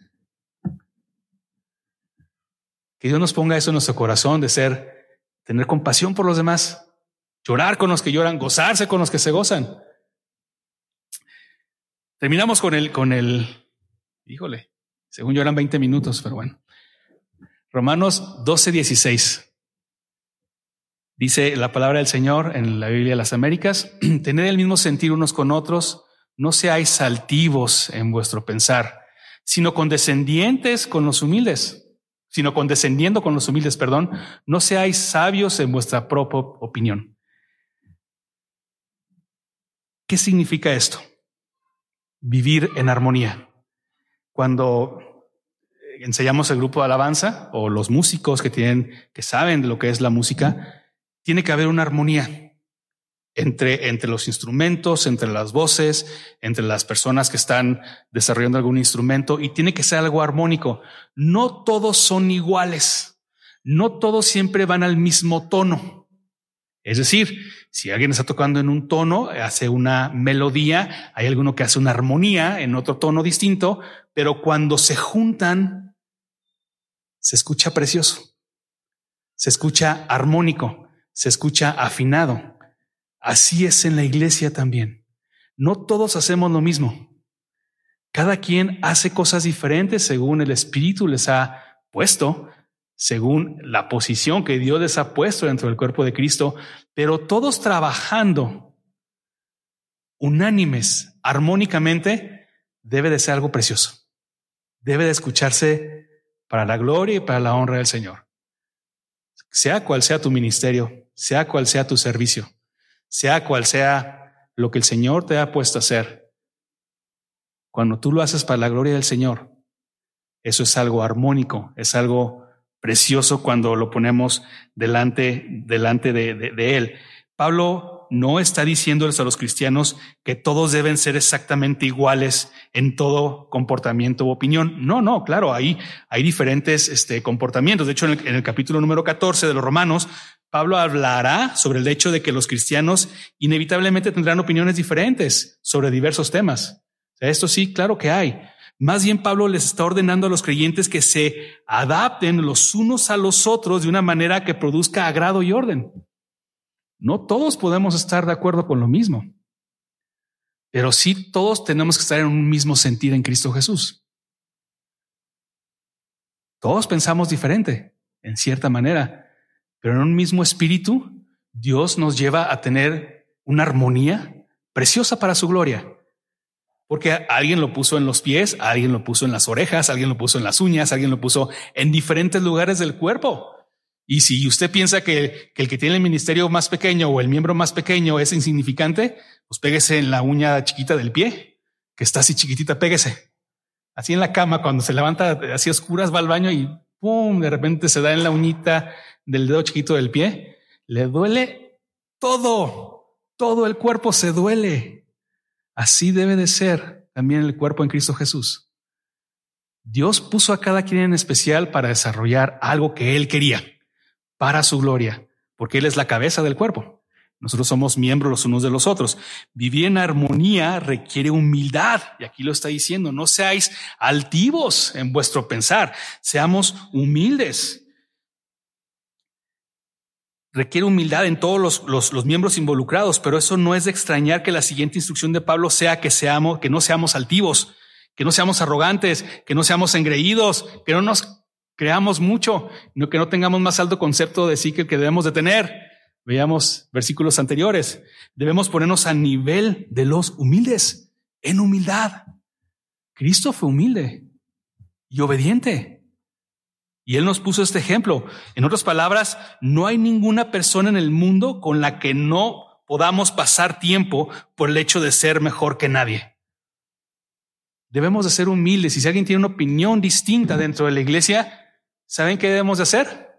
Que Dios nos ponga eso en nuestro corazón de ser, tener compasión por los demás, llorar con los que lloran, gozarse con los que se gozan. Terminamos con el, con el, híjole, según yo eran veinte minutos, pero bueno. Romanos doce, dieciséis. Dice la palabra del Señor en la Biblia de las Américas, tened el mismo sentir unos con otros, no seáis altivos en vuestro pensar, sino condescendientes con los humildes. sino condescendiendo con los humildes, perdón, no seáis sabios en vuestra propia opinión. ¿Qué significa esto? Vivir en armonía. Cuando enseñamos el grupo de alabanza o los músicos que tienen, que saben de lo que es la música, tiene que haber una armonía entre, entre los instrumentos, entre las voces, entre las personas que están desarrollando algún instrumento, y tiene que ser algo armónico. No todos son iguales. No todos siempre van al mismo tono. Es decir, si alguien está tocando en un tono, hace una melodía, hay alguno que hace una armonía en otro tono distinto, pero cuando se juntan, se escucha precioso, se escucha armónico, se escucha afinado. Así es en la iglesia también. No todos hacemos lo mismo. Cada quien hace cosas diferentes según el Espíritu les ha puesto, según la posición que Dios les ha puesto dentro del cuerpo de Cristo, pero todos trabajando unánimes, armónicamente, debe de ser algo precioso. Debe de escucharse para la gloria y para la honra del Señor. Sea cual sea tu ministerio, sea cual sea tu servicio, sea cual sea lo que el Señor te ha puesto a hacer, cuando tú lo haces para la gloria del Señor, eso es algo armónico, es algo precioso cuando lo ponemos delante, delante de, de, de Él. Pablo no está diciéndoles a los cristianos que todos deben ser exactamente iguales en todo comportamiento u opinión. No, no, claro, ahí hay diferentes este, comportamientos. De hecho, en el, en el capítulo número catorce de los Romanos, Pablo hablará sobre el hecho de que los cristianos inevitablemente tendrán opiniones diferentes sobre diversos temas. O sea, esto sí, claro que hay. Más bien, Pablo les está ordenando a los creyentes que se adapten los unos a los otros de una manera que produzca agrado y orden. No todos podemos estar de acuerdo con lo mismo, pero sí todos tenemos que estar en un mismo sentir en Cristo Jesús. Todos pensamos diferente, en cierta manera, pero en un mismo espíritu, Dios nos lleva a tener una armonía preciosa para su gloria. Porque alguien lo puso en los pies, alguien lo puso en las orejas, alguien lo puso en las uñas, alguien lo puso en diferentes lugares del cuerpo. Y si usted piensa que, que el que tiene el ministerio más pequeño o el miembro más pequeño es insignificante, pues péguese en la uña chiquita del pie, que está así chiquitita, péguese. Así en la cama, cuando se levanta así a oscuras, va al baño y ¡pum! De repente se da en la uñita del dedo chiquito del pie. Le duele todo, todo el cuerpo se duele. Así debe de ser también el cuerpo en Cristo Jesús. Dios puso a cada quien en especial para desarrollar algo que Él quería, para su gloria, porque Él es la cabeza del cuerpo. Nosotros somos miembros los unos de los otros. Vivir en armonía requiere humildad, y aquí lo está diciendo, no seáis altivos en vuestro pensar, seamos humildes. Requiere humildad en todos los, los, los miembros involucrados, pero eso no es de extrañar que la siguiente instrucción de Pablo sea que seamos, que no seamos altivos, que no seamos arrogantes, que no seamos engreídos, que no nos creamos mucho, no, que no tengamos más alto concepto de sí que el que debemos de tener. Veamos versículos anteriores. Debemos ponernos a nivel de los humildes, en humildad. Cristo fue humilde y obediente. Y Él nos puso este ejemplo. En otras palabras, no hay ninguna persona en el mundo con la que no podamos pasar tiempo por el hecho de ser mejor que nadie. Debemos de ser humildes. Y si alguien tiene una opinión distinta dentro de la iglesia, ¿saben qué debemos de hacer?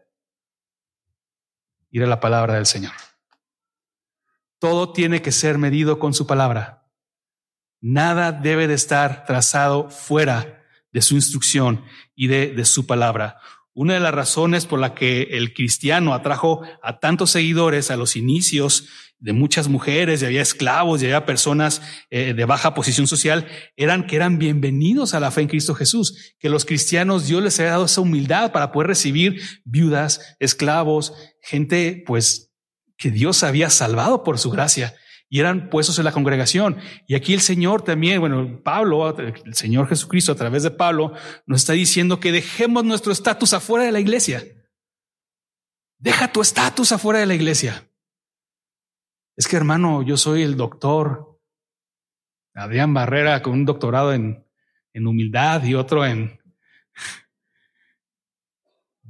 Ir a la palabra del Señor. Todo tiene que ser medido con su palabra. Nada debe de estar trazado fuera de su instrucción y de, de su palabra. Una de las razones por la que el cristiano atrajo a tantos seguidores a los inicios de muchas mujeres, y había esclavos, y había personas eh, de baja posición social, eran que eran bienvenidos a la fe en Cristo Jesús, que los cristianos Dios les había dado esa humildad para poder recibir viudas, esclavos, gente pues que Dios había salvado por su gracia. Y eran puestos en la congregación. Y aquí el Señor también, bueno, Pablo, el Señor Jesucristo a través de Pablo nos está diciendo que dejemos nuestro estatus afuera de la iglesia. Deja tu estatus afuera de la iglesia. Es que, hermano, yo soy el doctor Adrián Barrera con un doctorado en, en humildad y otro en...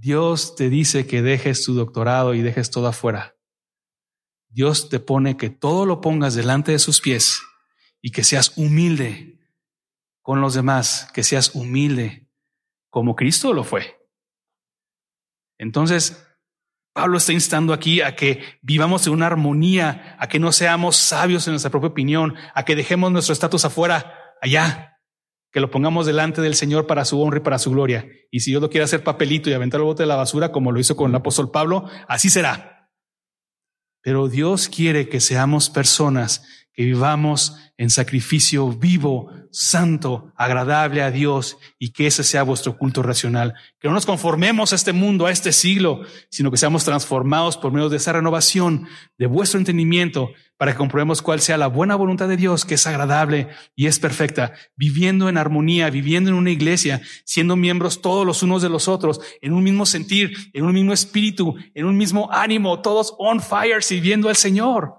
Dios te dice que dejes tu doctorado y dejes todo afuera. Dios te pone que todo lo pongas delante de sus pies y que seas humilde con los demás, que seas humilde como Cristo lo fue. Entonces, Pablo está instando aquí a que vivamos en una armonía, a que no seamos sabios en nuestra propia opinión, a que dejemos nuestro estatus afuera, allá, que lo pongamos delante del Señor para su honra y para su gloria. Y si Dios lo quiere hacer papelito y aventar el bote de la basura, como lo hizo con el apóstol Pablo, así será. Pero Dios quiere que seamos personas que vivamos en sacrificio vivo, santo, agradable a Dios, y que ese sea vuestro culto racional. Que no nos conformemos a este mundo, a este siglo, sino que seamos transformados por medio de esa renovación de vuestro entendimiento, para que comprobemos cuál sea la buena voluntad de Dios, que es agradable y es perfecta, viviendo en armonía, viviendo en una iglesia, siendo miembros todos los unos de los otros, en un mismo sentir, en un mismo espíritu, en un mismo ánimo, todos on fire, sirviendo al Señor.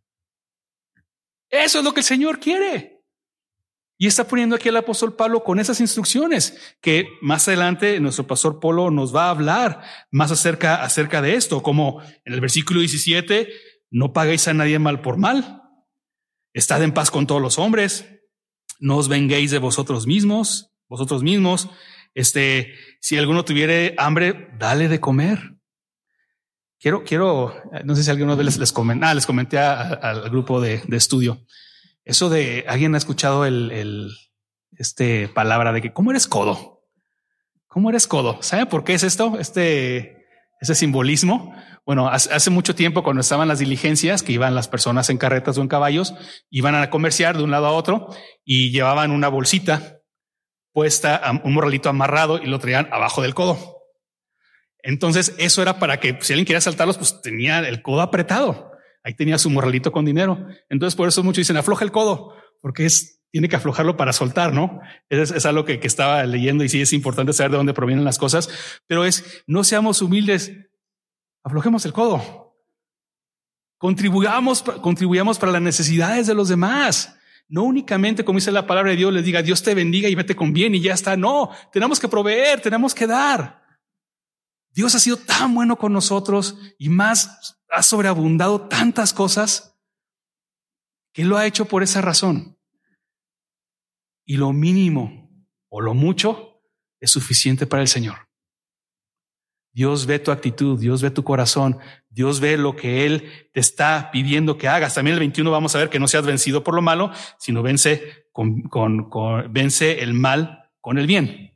Eso es lo que el Señor quiere. Y está poniendo aquí el apóstol Pablo con esas instrucciones que más adelante nuestro pastor Polo nos va a hablar más acerca, acerca de esto, como en el versículo diecisiete, no paguéis a nadie mal por mal, estad en paz con todos los hombres, no os venguéis de vosotros mismos, vosotros mismos, este, si alguno tuviere hambre, dale de comer. Quiero, quiero, no sé si alguno de les, les comenté, ah, les comenté a, a, al grupo de, de estudio. Eso de, ¿alguien ha escuchado el, el, este palabra de que, ¿cómo eres codo? ¿Cómo eres codo? ¿Saben por qué es esto? Este, ese simbolismo. Bueno, hace, hace mucho tiempo, cuando estaban las diligencias, que iban las personas en carretas o en caballos, iban a comerciar de un lado a otro y llevaban una bolsita puesta, un morralito amarrado y lo traían abajo del codo. Entonces eso era para que si alguien quería saltarlos, pues tenía el codo apretado. Ahí tenía su morralito con dinero. Entonces por eso muchos dicen afloja el codo, porque es, tiene que aflojarlo para soltar, ¿no? Es, es algo que, que estaba leyendo y sí es importante saber de dónde provienen las cosas, pero es no seamos humildes, aflojemos el codo. Contribuyamos, contribuyamos para las necesidades de los demás. No únicamente, como dice la palabra de Dios, les diga Dios te bendiga y vete con bien y ya está. No, tenemos que proveer, tenemos que dar. Dios ha sido tan bueno con nosotros y más ha sobreabundado tantas cosas que lo ha hecho por esa razón. Y lo mínimo o lo mucho es suficiente para el Señor. Dios ve tu actitud, Dios ve tu corazón, Dios ve lo que Él te está pidiendo que hagas. También el veintiuno vamos a ver que no seas vencido por lo malo, sino vence, con, con, con, vence el mal con el bien.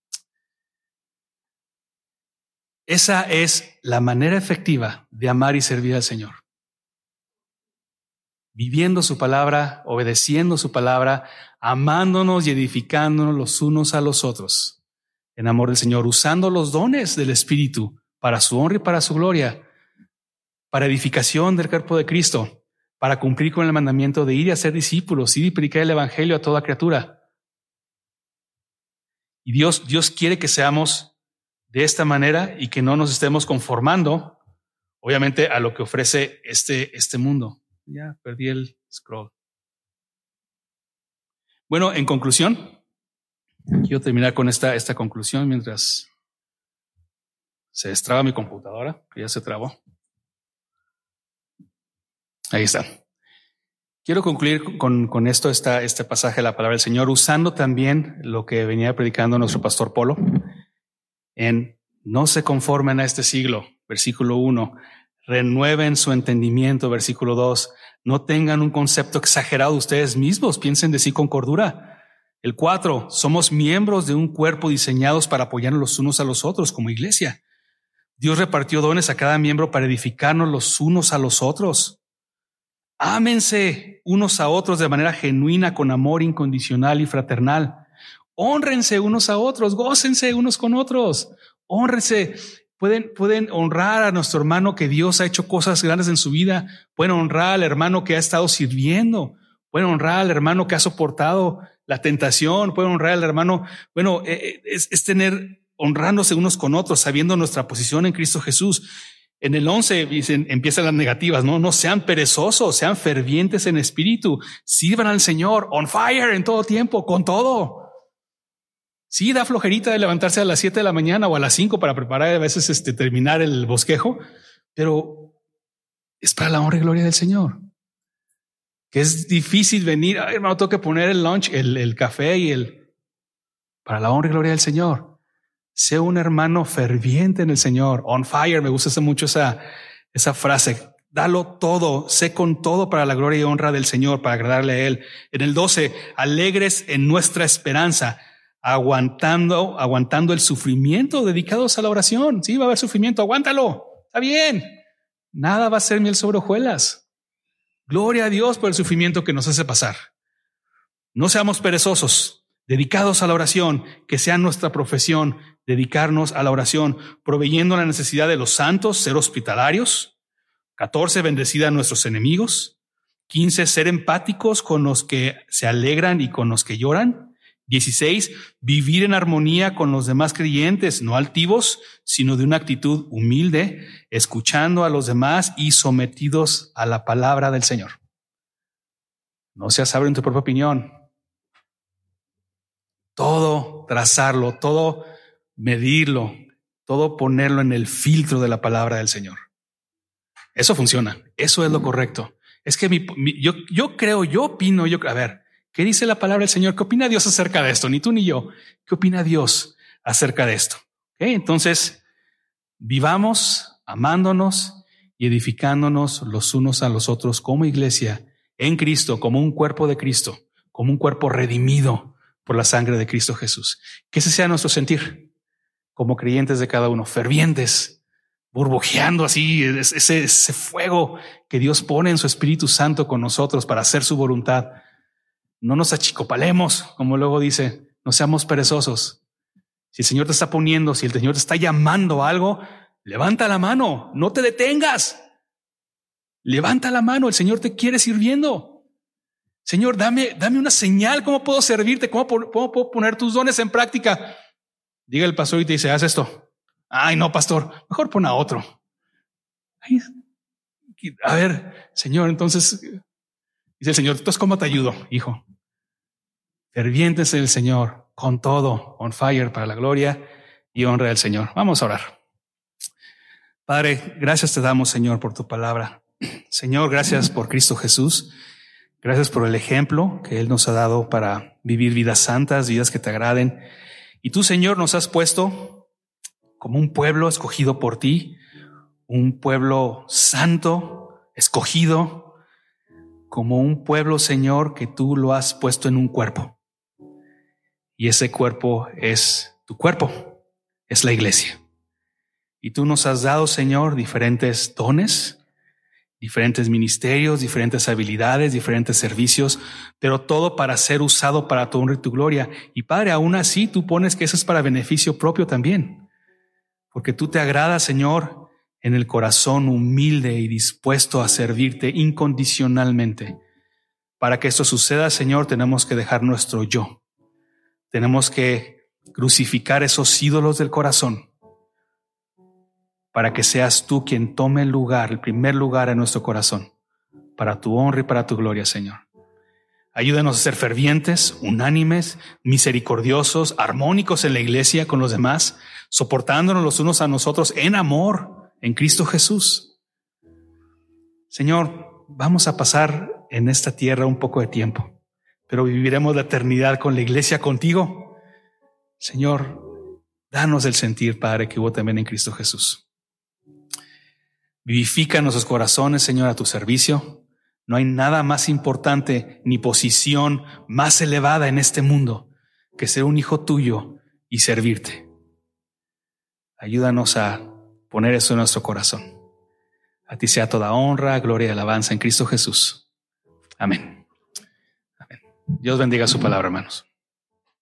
Esa es la manera efectiva de amar y servir al Señor. Viviendo su palabra, obedeciendo su palabra, amándonos y edificándonos los unos a los otros en amor del Señor, usando los dones del Espíritu para su honra y para su gloria, para edificación del cuerpo de Cristo, para cumplir con el mandamiento de ir y hacer discípulos, ir y predicar el evangelio a toda criatura. Y Dios, Dios quiere que seamos de esta manera y que no nos estemos conformando, obviamente, a lo que ofrece este, este mundo. Ya perdí el scroll. Bueno, en conclusión, quiero terminar con esta, esta conclusión mientras se destraba mi computadora, que ya se trabó. Ahí está. Quiero concluir con, con esto, esta, este pasaje de la palabra del Señor, usando también lo que venía predicando nuestro pastor Polo. En no se conformen a este siglo, versículo uno, renueven su entendimiento, versículo dos, no tengan un concepto exagerado ustedes mismos, piensen de sí con cordura. El cuatro, somos miembros de un cuerpo diseñados para apoyarnos los unos a los otros como iglesia. Dios repartió dones a cada miembro para edificarnos los unos a los otros. Ámense unos a otros de manera genuina, con amor incondicional y fraternal. Hónrense unos a otros, gócense unos con otros, hónrense. Pueden, pueden honrar a nuestro hermano que Dios ha hecho cosas grandes en su vida. Pueden honrar al hermano que ha estado sirviendo. Pueden honrar al hermano que ha soportado la tentación. Pueden honrar al hermano. Bueno, es, es tener, honrándose unos con otros, sabiendo nuestra posición en Cristo Jesús. En el once dicen, empiezan las negativas, no, no sean perezosos, sean fervientes en espíritu, sirvan al Señor, on fire en todo tiempo, con todo. Sí, da flojerita de levantarse a las siete de la mañana o a las cinco para preparar a veces este, terminar el bosquejo, pero es para la honra y gloria del Señor. Que es difícil venir, ay, hermano, tengo que poner el lunch, el, el café y el... Para la honra y gloria del Señor. Sé un hermano ferviente en el Señor, on fire. Me gusta mucho esa, esa frase. Dalo todo, sé con todo para la gloria y honra del Señor, para agradarle a Él. En el doce, alegres en nuestra esperanza, aguantando, aguantando el sufrimiento, dedicados a la oración. Sí, va a haber sufrimiento, aguántalo. Está bien. Nada va a ser miel sobre hojuelas. Gloria a Dios por el sufrimiento que nos hace pasar. No seamos perezosos, dedicados a la oración, que sea nuestra profesión, dedicarnos a la oración, proveyendo la necesidad de los santos, ser hospitalarios. catorce, bendecida a nuestros enemigos. quince, ser empáticos con los que se alegran y con los que lloran. dieciséis, vivir en armonía con los demás creyentes, no altivos, sino de una actitud humilde, escuchando a los demás y sometidos a la palabra del Señor. No seas sabio en tu propia opinión. Todo trazarlo, todo medirlo, todo ponerlo en el filtro de la palabra del Señor. Eso funciona. Eso es lo correcto. Es que mi, mi, yo, yo creo, yo opino, yo, a ver, ¿qué dice la palabra del Señor? ¿Qué opina Dios acerca de esto? Ni tú ni yo. ¿Qué opina Dios acerca de esto? ¿Okay? Entonces, vivamos amándonos y edificándonos los unos a los otros como iglesia en Cristo, como un cuerpo de Cristo, como un cuerpo redimido por la sangre de Cristo Jesús. Que ese sea nuestro sentir como creyentes de cada uno, fervientes, burbujeando así, ese, ese fuego que Dios pone en su Espíritu Santo con nosotros para hacer su voluntad. No nos achicopalemos, como luego dice, no seamos perezosos. Si el Señor te está poniendo, si el Señor te está llamando a algo, levanta la mano, no te detengas. Levanta la mano, el Señor te quiere sirviendo. Señor, dame, dame una señal, ¿cómo puedo servirte? ¿Cómo, cómo puedo poner tus dones en práctica? Diga el pastor y te dice, haz esto. Ay, no, pastor, mejor pon a otro. Ay, a ver, Señor, entonces, dice el Señor, entonces, ¿cómo te ayudo, hijo? Fervientes en el Señor, con todo, on fire para la gloria y honra del Señor. Vamos a orar. Padre, gracias te damos, Señor, por tu palabra. Señor, gracias por Cristo Jesús. Gracias por el ejemplo que Él nos ha dado para vivir vidas santas, vidas que te agraden. Y tú, Señor, nos has puesto como un pueblo escogido por ti, un pueblo santo, escogido, como un pueblo, Señor, que tú lo has puesto en un cuerpo. Y ese cuerpo es tu cuerpo, es la iglesia. Y tú nos has dado, Señor, diferentes dones, diferentes ministerios, diferentes habilidades, diferentes servicios, pero todo para ser usado para tu honra y tu gloria. Y Padre, aún así tú pones que eso es para beneficio propio también, porque tú te agradas, Señor, en el corazón humilde y dispuesto a servirte incondicionalmente. Para que esto suceda, Señor, tenemos que dejar nuestro yo. Tenemos que crucificar esos ídolos del corazón para que seas tú quien tome el lugar, el primer lugar en nuestro corazón, para tu honra y para tu gloria, Señor. Ayúdanos a ser fervientes, unánimes, misericordiosos, armónicos en la iglesia con los demás, soportándonos los unos a nosotros en amor en Cristo Jesús. Señor, vamos a pasar en esta tierra un poco de tiempo, pero viviremos la eternidad con la iglesia contigo. Señor, danos el sentir, Padre, que hubo también en Cristo Jesús. Vivifica nuestros corazones, Señor, a tu servicio. No hay nada más importante ni posición más elevada en este mundo que ser un hijo tuyo y servirte. Ayúdanos a poner eso en nuestro corazón. A ti sea toda honra, gloria y alabanza en Cristo Jesús. Amén. Amén. Dios bendiga su palabra, hermanos.